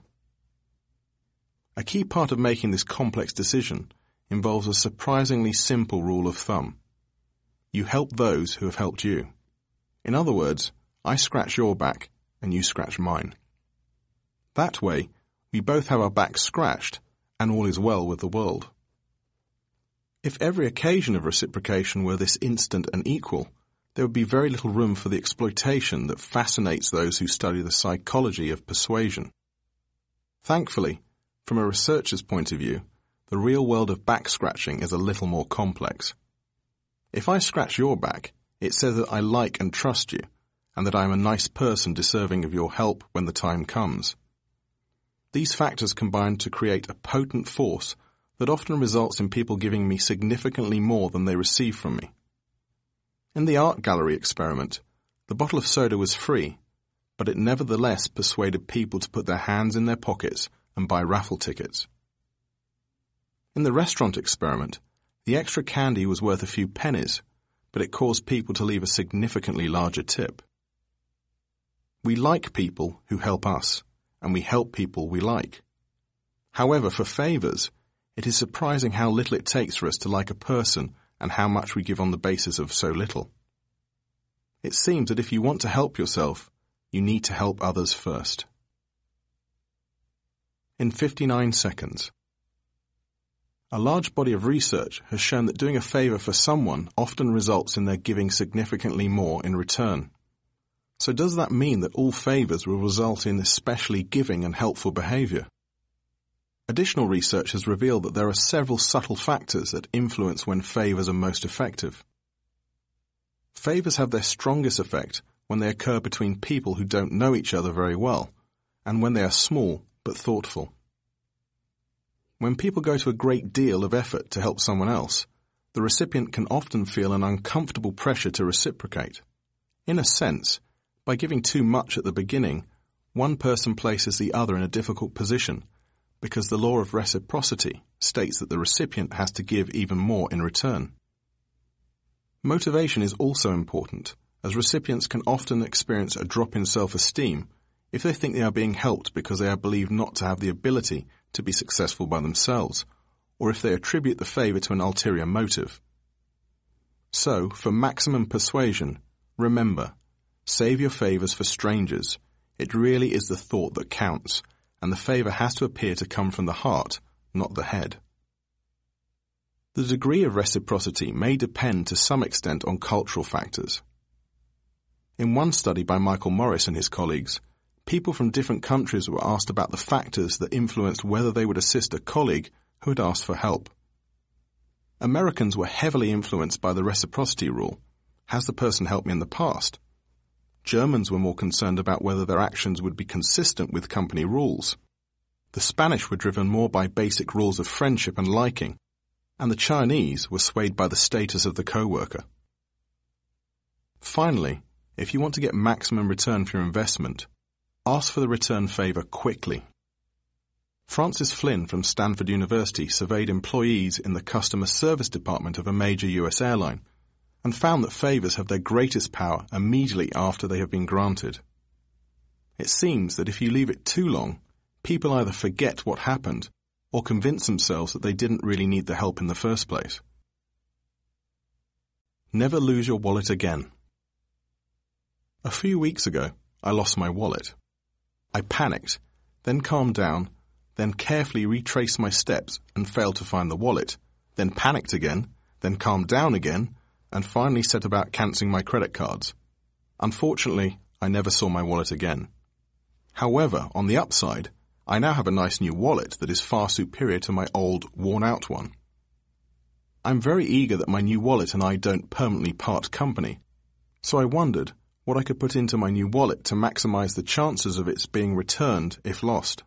A key part of making this complex decision involves a surprisingly simple rule of thumb. You help those who have helped you. In other words, I scratch your back and you scratch mine. That way, we both have our backs scratched and all is well with the world. If every occasion of reciprocation were this instant and equal, there would be very little room for the exploitation that fascinates those who study the psychology of persuasion. Thankfully, from a researcher's point of view, the real world of back scratching is a little more complex. If I scratch your back, it says that I like and trust you, and that I am a nice person deserving of your help when the time comes. These factors combine to create a potent force that often results in people giving me significantly more than they receive from me. In the art gallery experiment, the bottle of soda was free, but it nevertheless persuaded people to put their hands in their pockets and buy raffle tickets. In the restaurant experiment, the extra candy was worth a few pennies, but it caused people to leave a significantly larger tip. We like people who help us, and we help people we like. However, for favors, it is surprising how little it takes for us to like a person and how much we give on the basis of so little. It seems that if you want to help yourself, you need to help others first. In 59 seconds. A large body of research has shown that doing a favor for someone often results in their giving significantly more in return. So does that mean that all favors will result in especially giving and helpful behavior? Additional research has revealed that there are several subtle factors that influence when favors are most effective. Favors have their strongest effect when they occur between people who don't know each other very well, and when they are small but thoughtful. When people go to a great deal of effort to help someone else, the recipient can often feel an uncomfortable pressure to reciprocate. In a sense, by giving too much at the beginning, one person places the other in a difficult position, because the law of reciprocity states that the recipient has to give even more in return. Motivation is also important, as recipients can often experience a drop in self-esteem if they think they are being helped because they are believed not to have the ability to be successful by themselves, or if they attribute the favor to an ulterior motive. So, for maximum persuasion, remember, save your favors for strangers. It really is the thought that counts, and the favor has to appear to come from the heart, not the head. The degree of reciprocity may depend to some extent on cultural factors. In one study by Michael Morris and his colleagues, people from different countries were asked about the factors that influenced whether they would assist a colleague who had asked for help. Americans were heavily influenced by the reciprocity rule. Has the person helped me in the past? Germans were more concerned about whether their actions would be consistent with company rules. The Spanish were driven more by basic rules of friendship and liking, and the Chinese were swayed by the status of the co-worker. Finally, if you want to get maximum return for your investment, ask for the return favour quickly. Francis Flynn from Stanford University surveyed employees in the customer service department of a major US airline and found that favours have their greatest power immediately after they have been granted. It seems that if you leave it too long, people either forget what happened or convince themselves that they didn't really need the help in the first place. Never lose your wallet again. A few weeks ago, I lost my wallet. I panicked, then calmed down, then carefully retraced my steps and failed to find the wallet, then panicked again, then calmed down again, and finally set about cancelling my credit cards. Unfortunately, I never saw my wallet again. However, on the upside, I now have a nice new wallet that is far superior to my old, worn-out one. I'm very eager that my new wallet and I don't permanently part company, so I wondered what I could put into my new wallet to maximize the chances of its being returned if lost.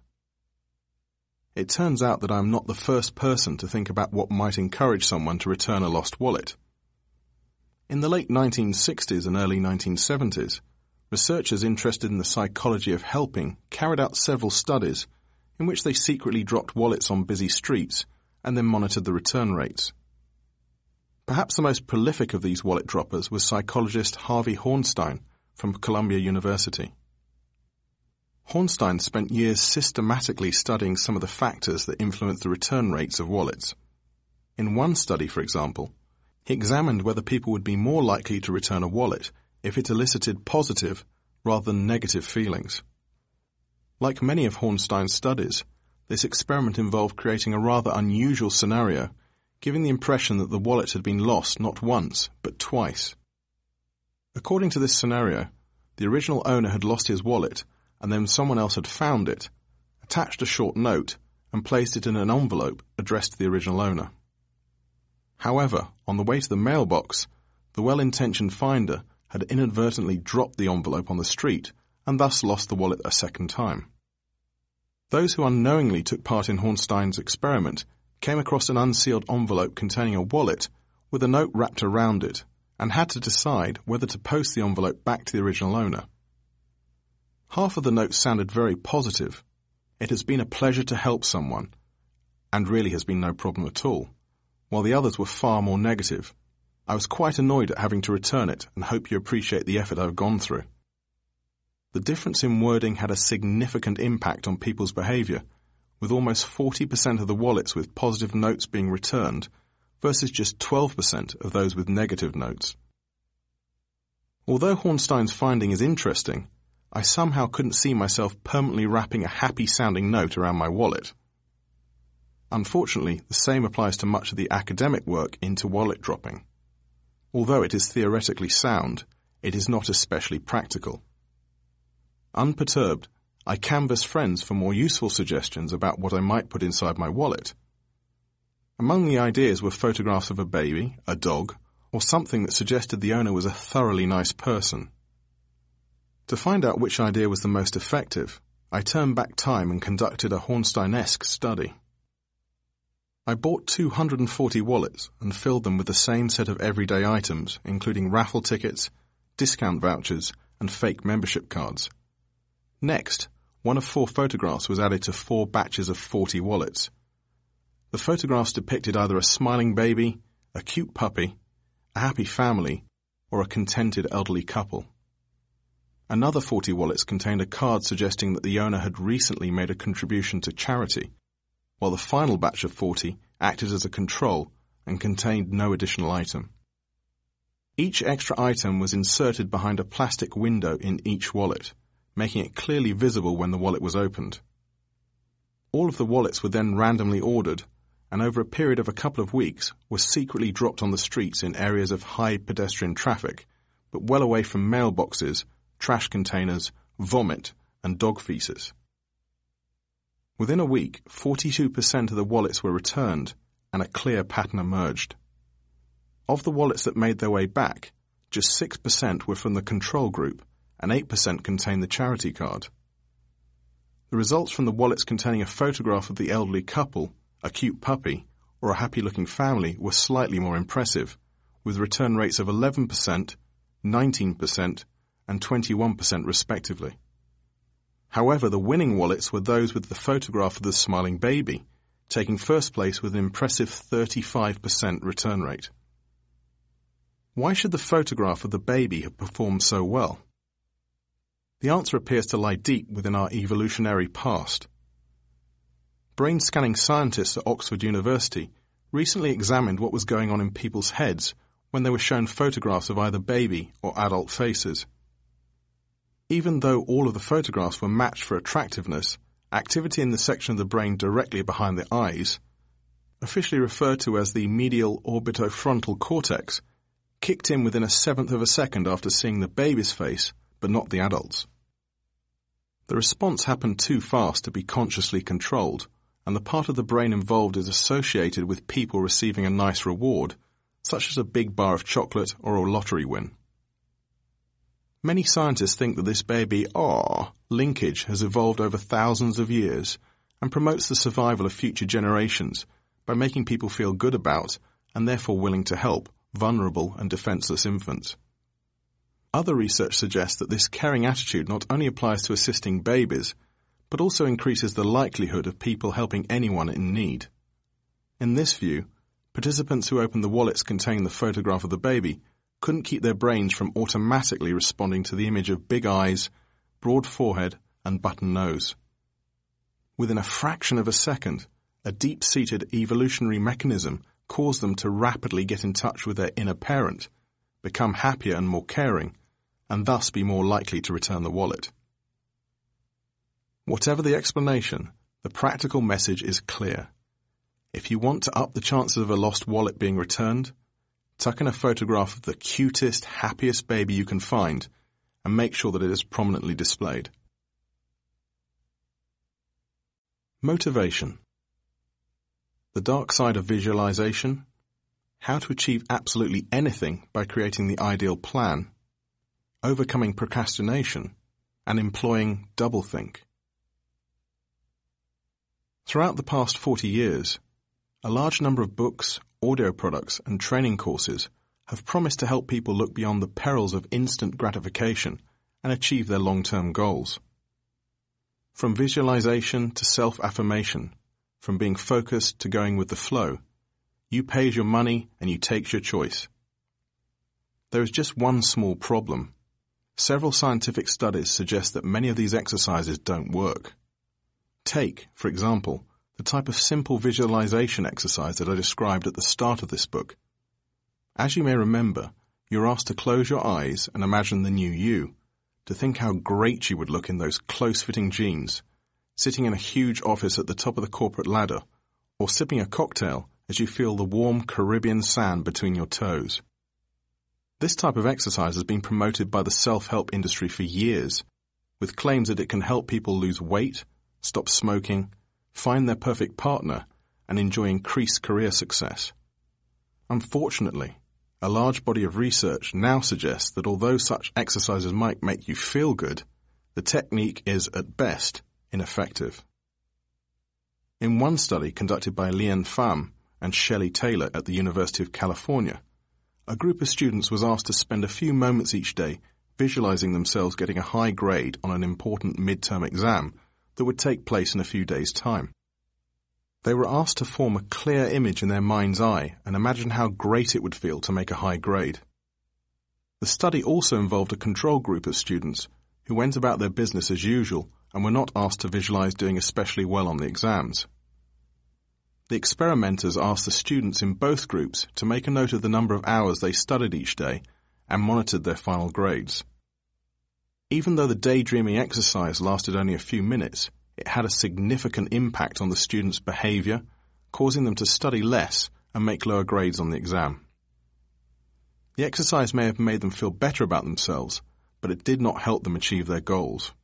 It turns out that I am not the first person to think about what might encourage someone to return a lost wallet. In the late 1960s and early 1970s, researchers interested in the psychology of helping carried out several studies in which they secretly dropped wallets on busy streets and then monitored the return rates. Perhaps the most prolific of these wallet droppers was psychologist Harvey Hornstein from Columbia University. Hornstein spent years systematically studying some of the factors that influence the return rates of wallets. In one study, for example, he examined whether people would be more likely to return a wallet if it elicited positive rather than negative feelings. Like many of Hornstein's studies, this experiment involved creating a rather unusual scenario, giving the impression that the wallet had been lost not once, but twice. According to this scenario, the original owner had lost his wallet, and then someone else had found it, attached a short note, and placed it in an envelope addressed to the original owner. However, on the way to the mailbox, the well-intentioned finder had inadvertently dropped the envelope on the street and thus lost the wallet a second time. Those who unknowingly took part in Hornstein's experiment came across an unsealed envelope containing a wallet with a note wrapped around it and had to decide whether to post the envelope back to the original owner. Half of the note sounded very positive. It has been a pleasure to help someone, and really has been no problem at all, while the others were far more negative. I was quite annoyed at having to return it and hope you appreciate the effort I've gone through. The difference in wording had a significant impact on people's behaviour, with almost 40% of the wallets with positive notes being returned versus just 12% of those with negative notes. Although Hornstein's finding is interesting, I somehow couldn't see myself permanently wrapping a happy-sounding note around my wallet. Unfortunately, the same applies to much of the academic work into wallet dropping. Although it is theoretically sound, it is not especially practical. Unperturbed, I canvassed friends for more useful suggestions about what I might put inside my wallet. Among the ideas were photographs of a baby, a dog, or something that suggested the owner was a thoroughly nice person. To find out which idea was the most effective, I turned back time and conducted a Hornstein-esque study. I bought 240 wallets and filled them with the same set of everyday items, including raffle tickets, discount vouchers, and fake membership cards. Next, one of 4 photographs was added to 4 batches of 40 wallets. The photographs depicted either a smiling baby, a cute puppy, a happy family, or a contented elderly couple. Another 40 wallets contained a card suggesting that the owner had recently made a contribution to charity, while the final batch of 40 acted as a control and contained no additional item. Each extra item was inserted behind a plastic window in each wallet, making it clearly visible when the wallet was opened. All of the wallets were then randomly ordered, and over a period of a couple of weeks were secretly dropped on the streets in areas of high pedestrian traffic, but well away from mailboxes, trash containers, vomit, and dog feces. Within a week, 42% of the wallets were returned, and a clear pattern emerged. Of the wallets that made their way back, just 6% were from the control group, and 8% contained the charity card. The results from the wallets containing a photograph of the elderly couple, a cute puppy, or a happy-looking family were slightly more impressive, with return rates of 11%, 19%, and 21% respectively. However, the winning wallets were those with the photograph of the smiling baby, taking first place with an impressive 35% return rate. Why should the photograph of the baby have performed so well? The answer appears to lie deep within our evolutionary past. Brain scanning scientists at Oxford University recently examined what was going on in people's heads when they were shown photographs of either baby or adult faces. Even though all of the photographs were matched for attractiveness, activity in the section of the brain directly behind the eyes, officially referred to as the medial orbitofrontal cortex, kicked in within a seventh of a second after seeing the baby's face, but not the adult's. The response happened too fast to be consciously controlled, and the part of the brain involved is associated with people receiving a nice reward, such as a big bar of chocolate or a lottery win. Many scientists think that this baby linkage has evolved over thousands of years and promotes the survival of future generations by making people feel good about, and therefore willing to help, vulnerable and defenseless infants. Other research suggests that this caring attitude not only applies to assisting babies, but also increases the likelihood of people helping anyone in need. In this view, participants who opened the wallets containing the photograph of the baby couldn't keep their brains from automatically responding to the image of big eyes, broad forehead, and button nose. Within a fraction of a second, a deep-seated evolutionary mechanism caused them to rapidly get in touch with their inner parent, become happier and more caring, and thus be more likely to return the wallet. Whatever the explanation, the practical message is clear. If you want to up the chances of a lost wallet being returned, tuck in a photograph of the cutest, happiest baby you can find and make sure that it is prominently displayed. Motivation. The dark side of visualization, how to achieve absolutely anything by creating the ideal plan, overcoming procrastination, and employing doublethink. Throughout the past 40 years, a large number of books, audio products, and training courses have promised to help people look beyond the perils of instant gratification and achieve their long-term goals. From visualization to self-affirmation, from being focused to going with the flow, you pays your money and you takes your choice. There is just one small problem. Several scientific studies suggest that many of these exercises don't work. Take, for example, the type of simple visualization exercise that I described at the start of this book. As you may remember, you're asked to close your eyes and imagine the new you, to think how great you would look in those close-fitting jeans, sitting in a huge office at the top of the corporate ladder, or sipping a cocktail as you feel the warm Caribbean sand between your toes. This type of exercise has been promoted by the self-help industry for years, with claims that it can help people lose weight, stop smoking, find their perfect partner, and enjoy increased career success. Unfortunately, a large body of research now suggests that although such exercises might make you feel good, the technique is, at best, ineffective. In one study conducted by Lian Pham and Shelley Taylor at the University of California, a group of students was asked to spend a few moments each day visualizing themselves getting a high grade on an important midterm exam that would take place in a few days' time. They were asked to form a clear image in their mind's eye and imagine how great it would feel to make a high grade. The study also involved a control group of students who went about their business as usual and were not asked to visualize doing especially well on the exams. The experimenters asked the students in both groups to make a note of the number of hours they studied each day and monitored their final grades. Even though the daydreaming exercise lasted only a few minutes, it had a significant impact on the students' behavior, causing them to study less and make lower grades on the exam. The exercise may have made them feel better about themselves, but it did not help them achieve their goals.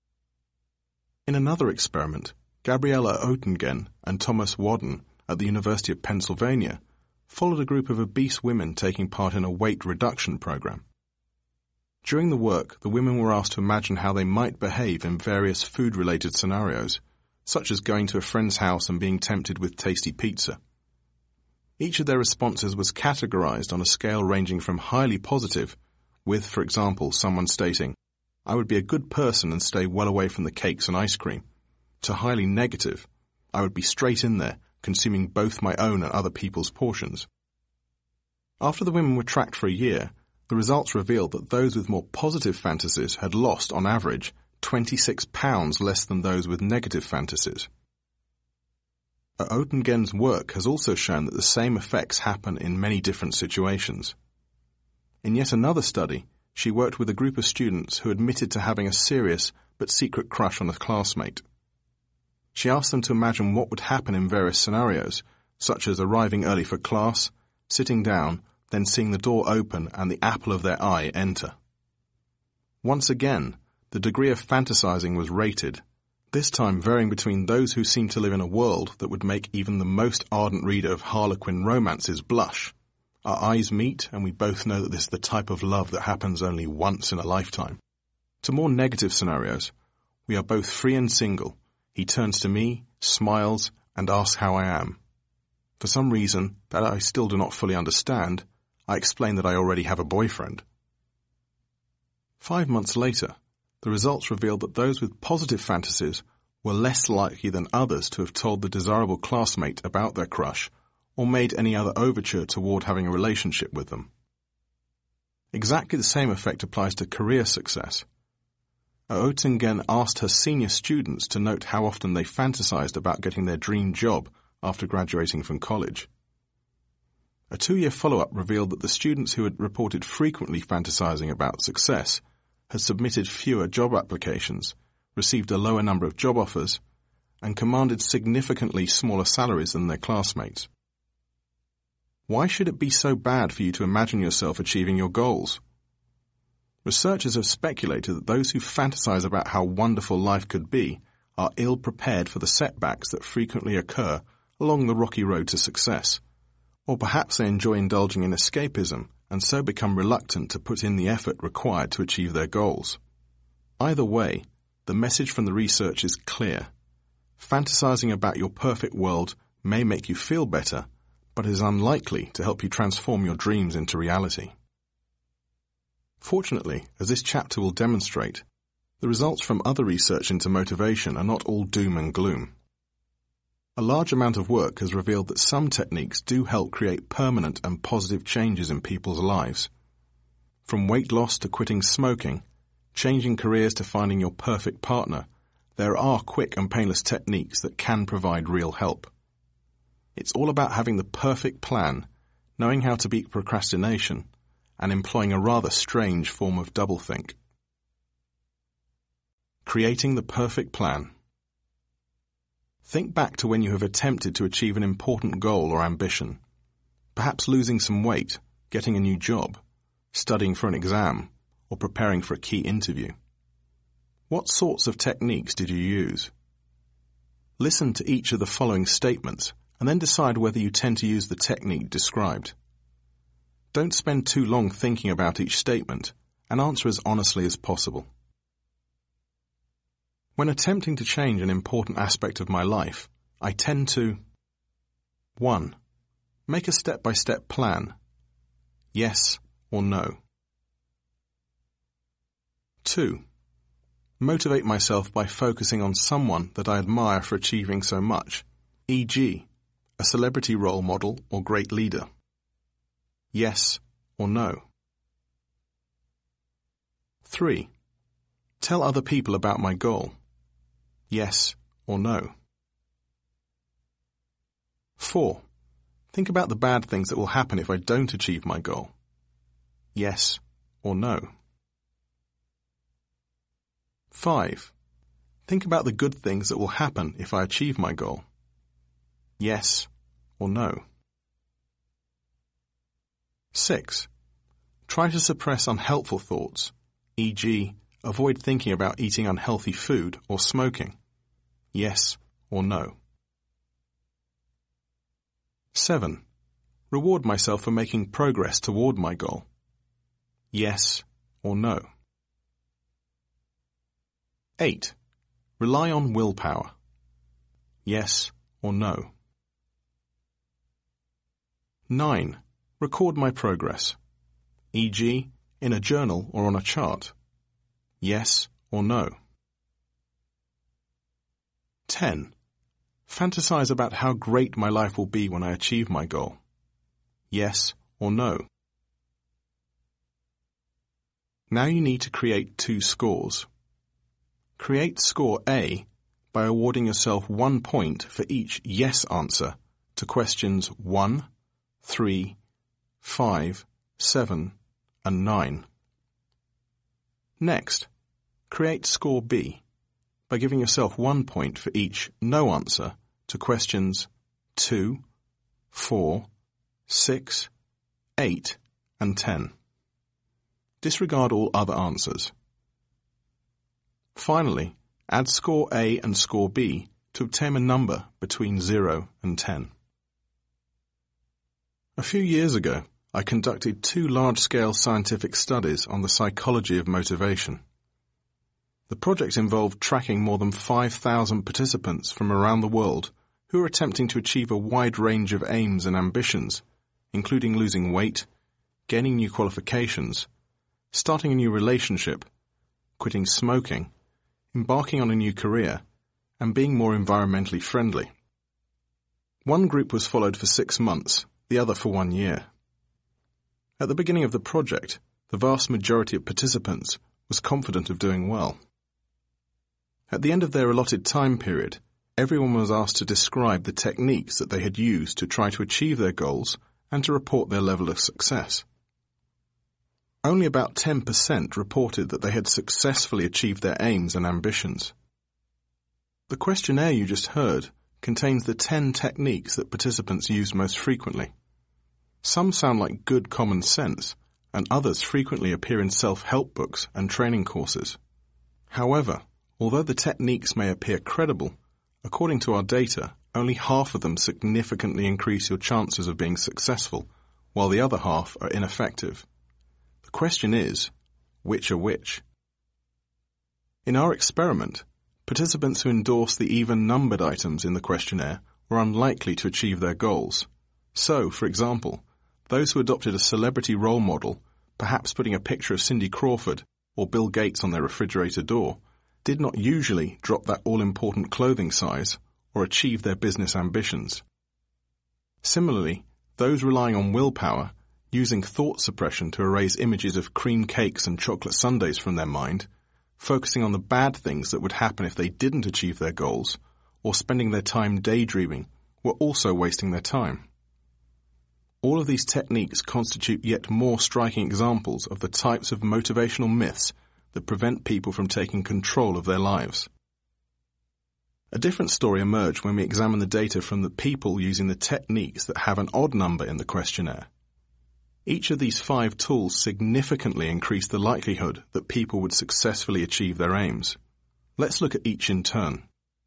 In another experiment, Gabriella Oettingen and Thomas Wadden at the University of Pennsylvania followed a group of obese women taking part in a weight reduction program. During the work, the women were asked to imagine how they might behave in various food-related scenarios, such as going to a friend's house and being tempted with tasty pizza. Each of their responses was categorized on a scale ranging from highly positive, with, for example, someone stating, "I would be a good person and stay well away from the cakes and ice cream," to highly negative, "I would be straight in there, consuming both my own and other people's portions." After the women were tracked for a year, the results revealed that those with more positive fantasies had lost, on average, 26 pounds less than those with negative fantasies. Oettingen work has also shown that the same effects happen in many different situations. In yet another study, she worked with a group of students who admitted to having a serious but secret crush on a classmate. She asked them to imagine what would happen in various scenarios, such as arriving early for class, sitting down, then seeing the door open and the apple of their eye enter. Once again, the degree of fantasizing was rated, this time varying between those who seemed to live in a world that would make even the most ardent reader of Harlequin romances blush. Our eyes meet, and we both know that this is the type of love that happens only once in a lifetime. To more negative scenarios, we are both free and single. He turns to me, smiles, and asks how I am. For some reason that I still do not fully understand, I explain that I already have a boyfriend. 5 months later, the results revealed that those with positive fantasies were less likely than others to have told the desirable classmate about their crush or made any other overture toward having a relationship with them. Exactly the same effect applies to career success. Oettingen asked her senior students to note how often they fantasized about getting their dream job after graduating from college. A 2-year follow-up revealed that the students who had reported frequently fantasizing about success had submitted fewer job applications, received a lower number of job offers, and commanded significantly smaller salaries than their classmates. Why should it be so bad for you to imagine yourself achieving your goals? Researchers have speculated that those who fantasize about how wonderful life could be are ill-prepared for the setbacks that frequently occur along the rocky road to success. Or perhaps they enjoy indulging in escapism and so become reluctant to put in the effort required to achieve their goals. Either way, the message from the research is clear. Fantasizing about your perfect world may make you feel better, but is unlikely to help you transform your dreams into reality. Fortunately, as this chapter will demonstrate, the results from other research into motivation are not all doom and gloom. A large amount of work has revealed that some techniques do help create permanent and positive changes in people's lives. From weight loss to quitting smoking, changing careers to finding your perfect partner, there are quick and painless techniques that can provide real help. It's all about having the perfect plan, knowing how to beat procrastination, and employing a rather strange form of doublethink. Creating the perfect plan. Think back to when you have attempted to achieve an important goal or ambition, perhaps losing some weight, getting a new job, studying for an exam, or preparing for a key interview. What sorts of techniques did you use? Listen to each of the following statements and then decide whether you tend to use the technique described. Don't spend too long thinking about each statement and answer as honestly as possible. When attempting to change an important aspect of my life, I tend to 1. Make a step-by-step plan. Yes or no. 2. Motivate myself by focusing on someone that I admire for achieving so much, e.g., a celebrity role model or great leader. Yes or no. 3. Tell other people about my goal. Yes or no. 4. Think about the bad things that will happen if I don't achieve my goal. Yes or no. 5. Think about the good things that will happen if I achieve my goal. Yes or no. 6. Try to suppress unhelpful thoughts, e.g., avoid thinking about eating unhealthy food or smoking. Yes or no. 7. Reward myself for making progress toward my goal. Yes or no. 8. Rely on willpower. Yes or no. 9. Record my progress, e.g., in a journal or on a chart? Yes or no? 10. Fantasize about how great my life will be when I achieve my goal. Yes or no? Now you need to create 2 scores. Create score A by awarding yourself 1 point for each yes answer to questions 1, 3, 5, 7, and 9. Next, create score B by giving yourself 1 point for each no answer to questions 2, 4, 6, 8, and 10. Disregard all other answers. Finally, add score A and score B to obtain a number between 0 and 10. A few years ago, I conducted 2 large-scale scientific studies on the psychology of motivation. The project involved tracking more than 5,000 participants from around the world who were attempting to achieve a wide range of aims and ambitions, including losing weight, gaining new qualifications, starting a new relationship, quitting smoking, embarking on a new career, and being more environmentally friendly. One group was followed for 6 months, the other for 1 year. At the beginning of the project, the vast majority of participants was confident of doing well. At the end of their allotted time period, everyone was asked to describe the techniques that they had used to try to achieve their goals and to report their level of success. Only about 10% reported that they had successfully achieved their aims and ambitions. The questionnaire you just heard contains the 10 techniques that participants used most frequently. Some sound like good common sense, and others frequently appear in self-help books and training courses. However, although the techniques may appear credible, according to our data, only half of them significantly increase your chances of being successful, while the other half are ineffective. The question is, which are which? In our experiment, participants who endorsed the even-numbered items in the questionnaire were unlikely to achieve their goals. So, for example, those who adopted a celebrity role model, perhaps putting a picture of Cindy Crawford or Bill Gates on their refrigerator door, did not usually drop that all-important clothing size or achieve their business ambitions. Similarly, those relying on willpower, using thought suppression to erase images of cream cakes and chocolate sundaes from their mind, focusing on the bad things that would happen if they didn't achieve their goals, or spending their time daydreaming, were also wasting their time. All of these techniques constitute yet more striking examples of the types of motivational myths that prevent people from taking control of their lives. A different story emerged when we examined the data from the people using the techniques that have an odd number in the questionnaire. Each of these 5 tools significantly increased the likelihood that people would successfully achieve their aims. Let's look at each in turn.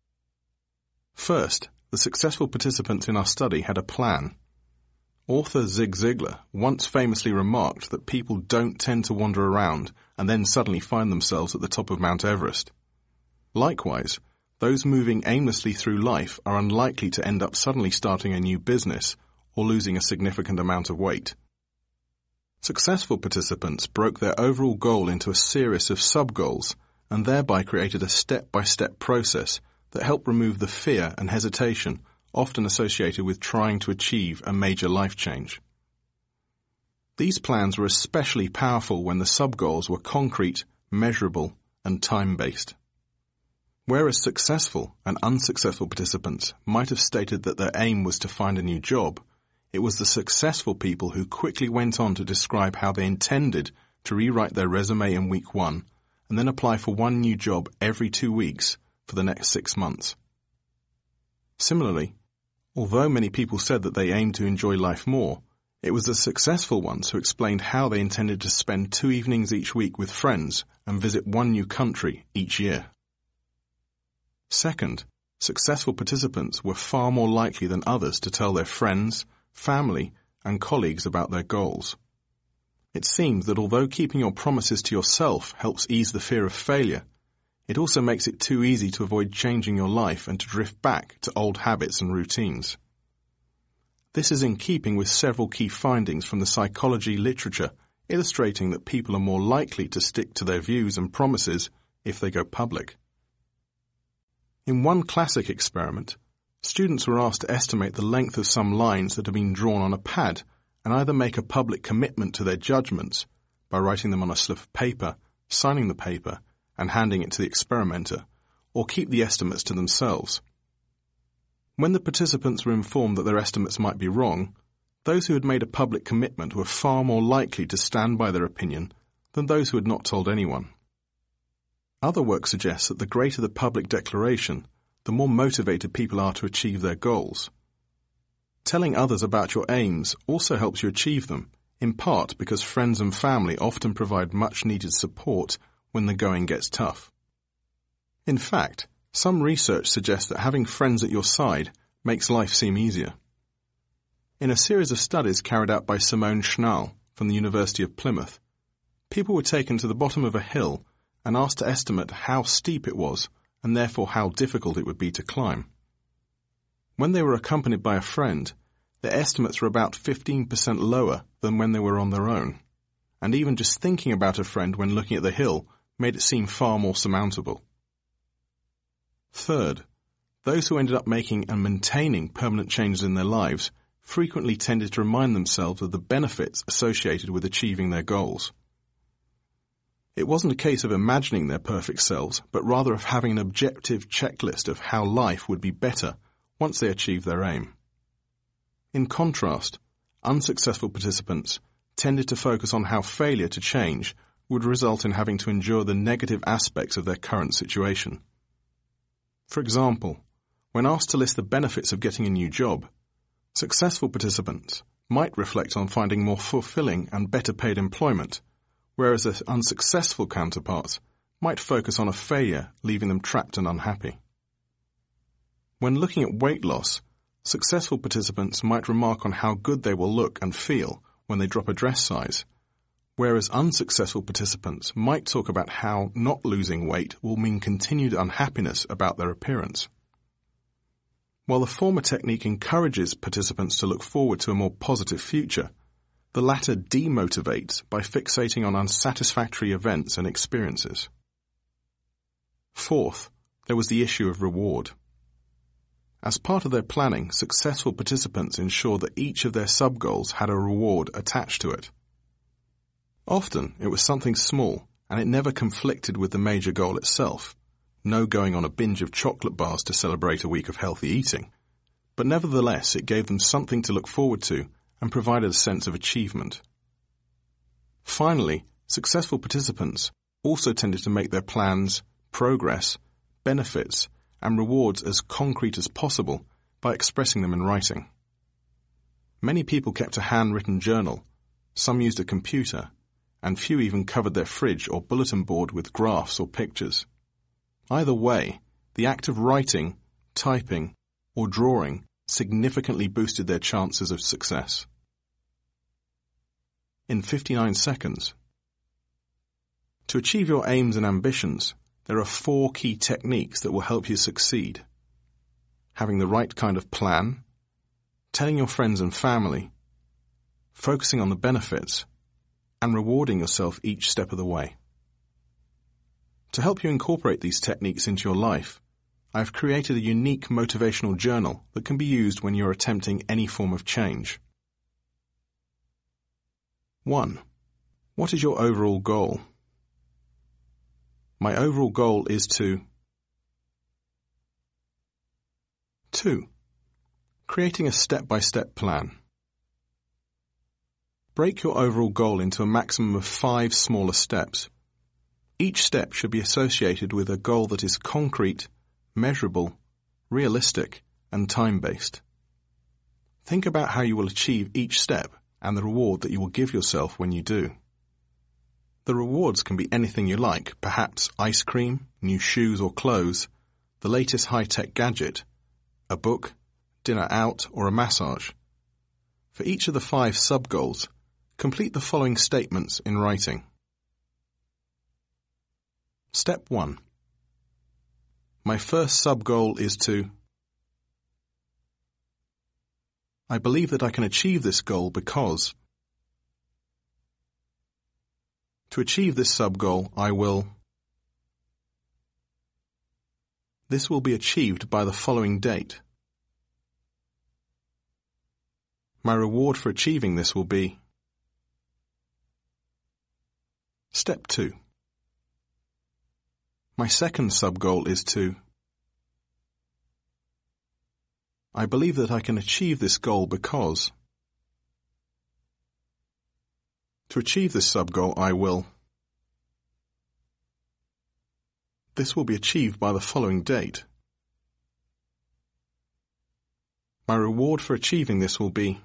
First, the successful participants in our study had a plan. Author Zig Ziglar once famously remarked that people don't tend to wander around and then suddenly find themselves at the top of Mount Everest. Likewise, those moving aimlessly through life are unlikely to end up suddenly starting a new business or losing a significant amount of weight. Successful participants broke their overall goal into a series of sub-goals and thereby created a step-by-step process that helped remove the fear and hesitation often associated with trying to achieve a major life change. These plans were especially powerful when the sub-goals were concrete, measurable, and time-based. Whereas successful and unsuccessful participants might have stated that their aim was to find a new job, it was the successful people who quickly went on to describe how they intended to rewrite their resume in week 1 and then apply for one new job every 2 weeks for the next 6 months. Similarly, although many people said that they aimed to enjoy life more, it was the successful ones who explained how they intended to spend 2 evenings each week with friends and visit one new country each year. Second, successful participants were far more likely than others to tell their friends, family, and colleagues about their goals. It seems that although keeping your promises to yourself helps ease the fear of failure, it also makes it too easy to avoid changing your life and to drift back to old habits and routines. This is in keeping with several key findings from the psychology literature illustrating that people are more likely to stick to their views and promises if they go public. In one classic experiment, students were asked to estimate the length of some lines that had been drawn on a pad and either make a public commitment to their judgments by writing them on a slip of paper, signing the paper, and handing it to the experimenter, or keep the estimates to themselves. When the participants were informed that their estimates might be wrong, those who had made a public commitment were far more likely to stand by their opinion than those who had not told anyone. Other work suggests that the greater the public declaration, the more motivated people are to achieve their goals. Telling others about your aims also helps you achieve them, in part because friends and family often provide much-needed support when the going gets tough. In fact, some research suggests that having friends at your side makes life seem easier. In a series of studies carried out by Simone Schnall from the University of Plymouth, people were taken to the bottom of a hill and asked to estimate how steep it was and therefore how difficult it would be to climb. When they were accompanied by a friend, their estimates were about 15% lower than when they were on their own, and even just thinking about a friend when looking at the hill made it seem far more surmountable. Third, those who ended up making and maintaining permanent changes in their lives frequently tended to remind themselves of the benefits associated with achieving their goals. It wasn't a case of imagining their perfect selves, but rather of having an objective checklist of how life would be better once they achieved their aim. In contrast, unsuccessful participants tended to focus on how failure to change would result in having to endure the negative aspects of their current situation. For example, when asked to list the benefits of getting a new job, successful participants might reflect on finding more fulfilling and better paid employment, whereas their unsuccessful counterparts might focus on a failure, leaving them trapped and unhappy. When looking at weight loss, successful participants might remark on how good they will look and feel when they drop a dress size, whereas unsuccessful participants might talk about how not losing weight will mean continued unhappiness about their appearance. While the former technique encourages participants to look forward to a more positive future, the latter demotivates by fixating on unsatisfactory events and experiences. Fourth, there was the issue of reward. As part of their planning, successful participants ensured that each of their sub-goals had a reward attached to it. Often, it was something small, and it never conflicted with the major goal itself, no going on a binge of chocolate bars to celebrate a week of healthy eating. But nevertheless, it gave them something to look forward to and provided a sense of achievement. Finally, successful participants also tended to make their plans, progress, benefits, and rewards as concrete as possible by expressing them in writing. Many people kept a handwritten journal, some used a computer, and few even covered their fridge or bulletin board with graphs or pictures. Either way, the act of writing, typing, or drawing significantly boosted their chances of success. In 59 seconds. To achieve your aims and ambitions, there are 4 key techniques that will help you succeed. Having the right kind of plan, telling your friends and family, focusing on the benefits, and rewarding yourself each step of the way. To help you incorporate these techniques into your life, I have created a unique motivational journal that can be used when you're attempting any form of change. 1. What is your overall goal? My overall goal is to... 2. Creating a step-by-step plan. Break your overall goal into a maximum of 5 smaller steps. Each step should be associated with a goal that is concrete, measurable, realistic, and time-based. Think about how you will achieve each step and the reward that you will give yourself when you do. The rewards can be anything you like, perhaps ice cream, new shoes or clothes, the latest high-tech gadget, a book, dinner out, or a massage. For each of the 5 sub-goals, complete the following statements in writing. Step 1. My first sub-goal is to... I believe that I can achieve this goal because... To achieve this sub-goal, I will. This will be achieved by the following date. My reward for achieving this will be. Step 2. My second sub-goal is to. I believe that I can achieve this goal because. To achieve this sub-goal, I will. This will be achieved by the following date. My reward for achieving this will be.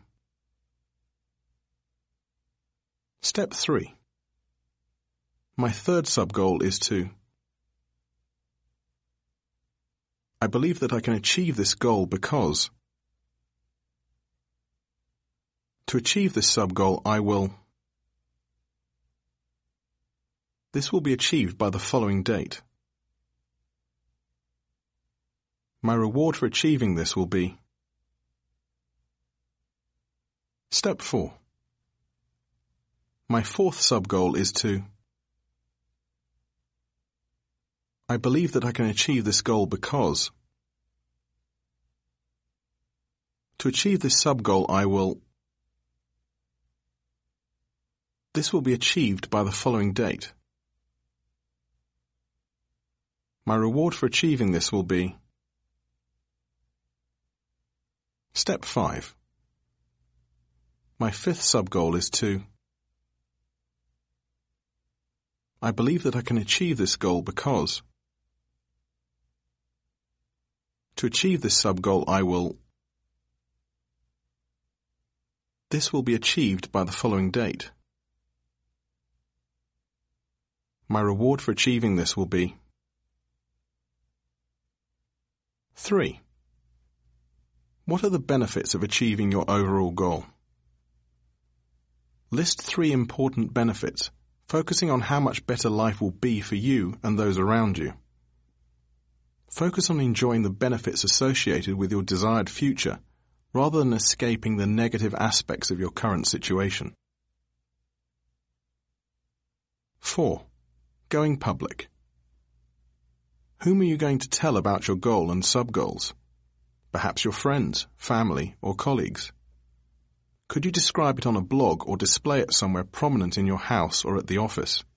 Step 3. My third sub-goal is to. I believe that I can achieve this goal because. To achieve this sub-goal, I will. This will be achieved by the following date. My reward for achieving this will be. Step 4. My fourth sub-goal is to. I believe that I can achieve this goal because. To achieve this sub-goal, I will. This will be achieved by the following date. My reward for achieving this will be. Step 5. My fifth sub-goal is to. I believe that I can achieve this goal because. To achieve this sub-goal, I will. This will be achieved by the following date. My reward for achieving this will be. 3. What are the benefits of achieving your overall goal? List 3 important benefits, focusing on how much better life will be for you and those around you. Focus on enjoying the benefits associated with your desired future, rather than escaping the negative aspects of your current situation. 4. Going public. Whom are you going to tell about your goal and sub-goals? Perhaps your friends, family, or colleagues. Could you describe it on a blog or display it somewhere prominent in your house or at the office?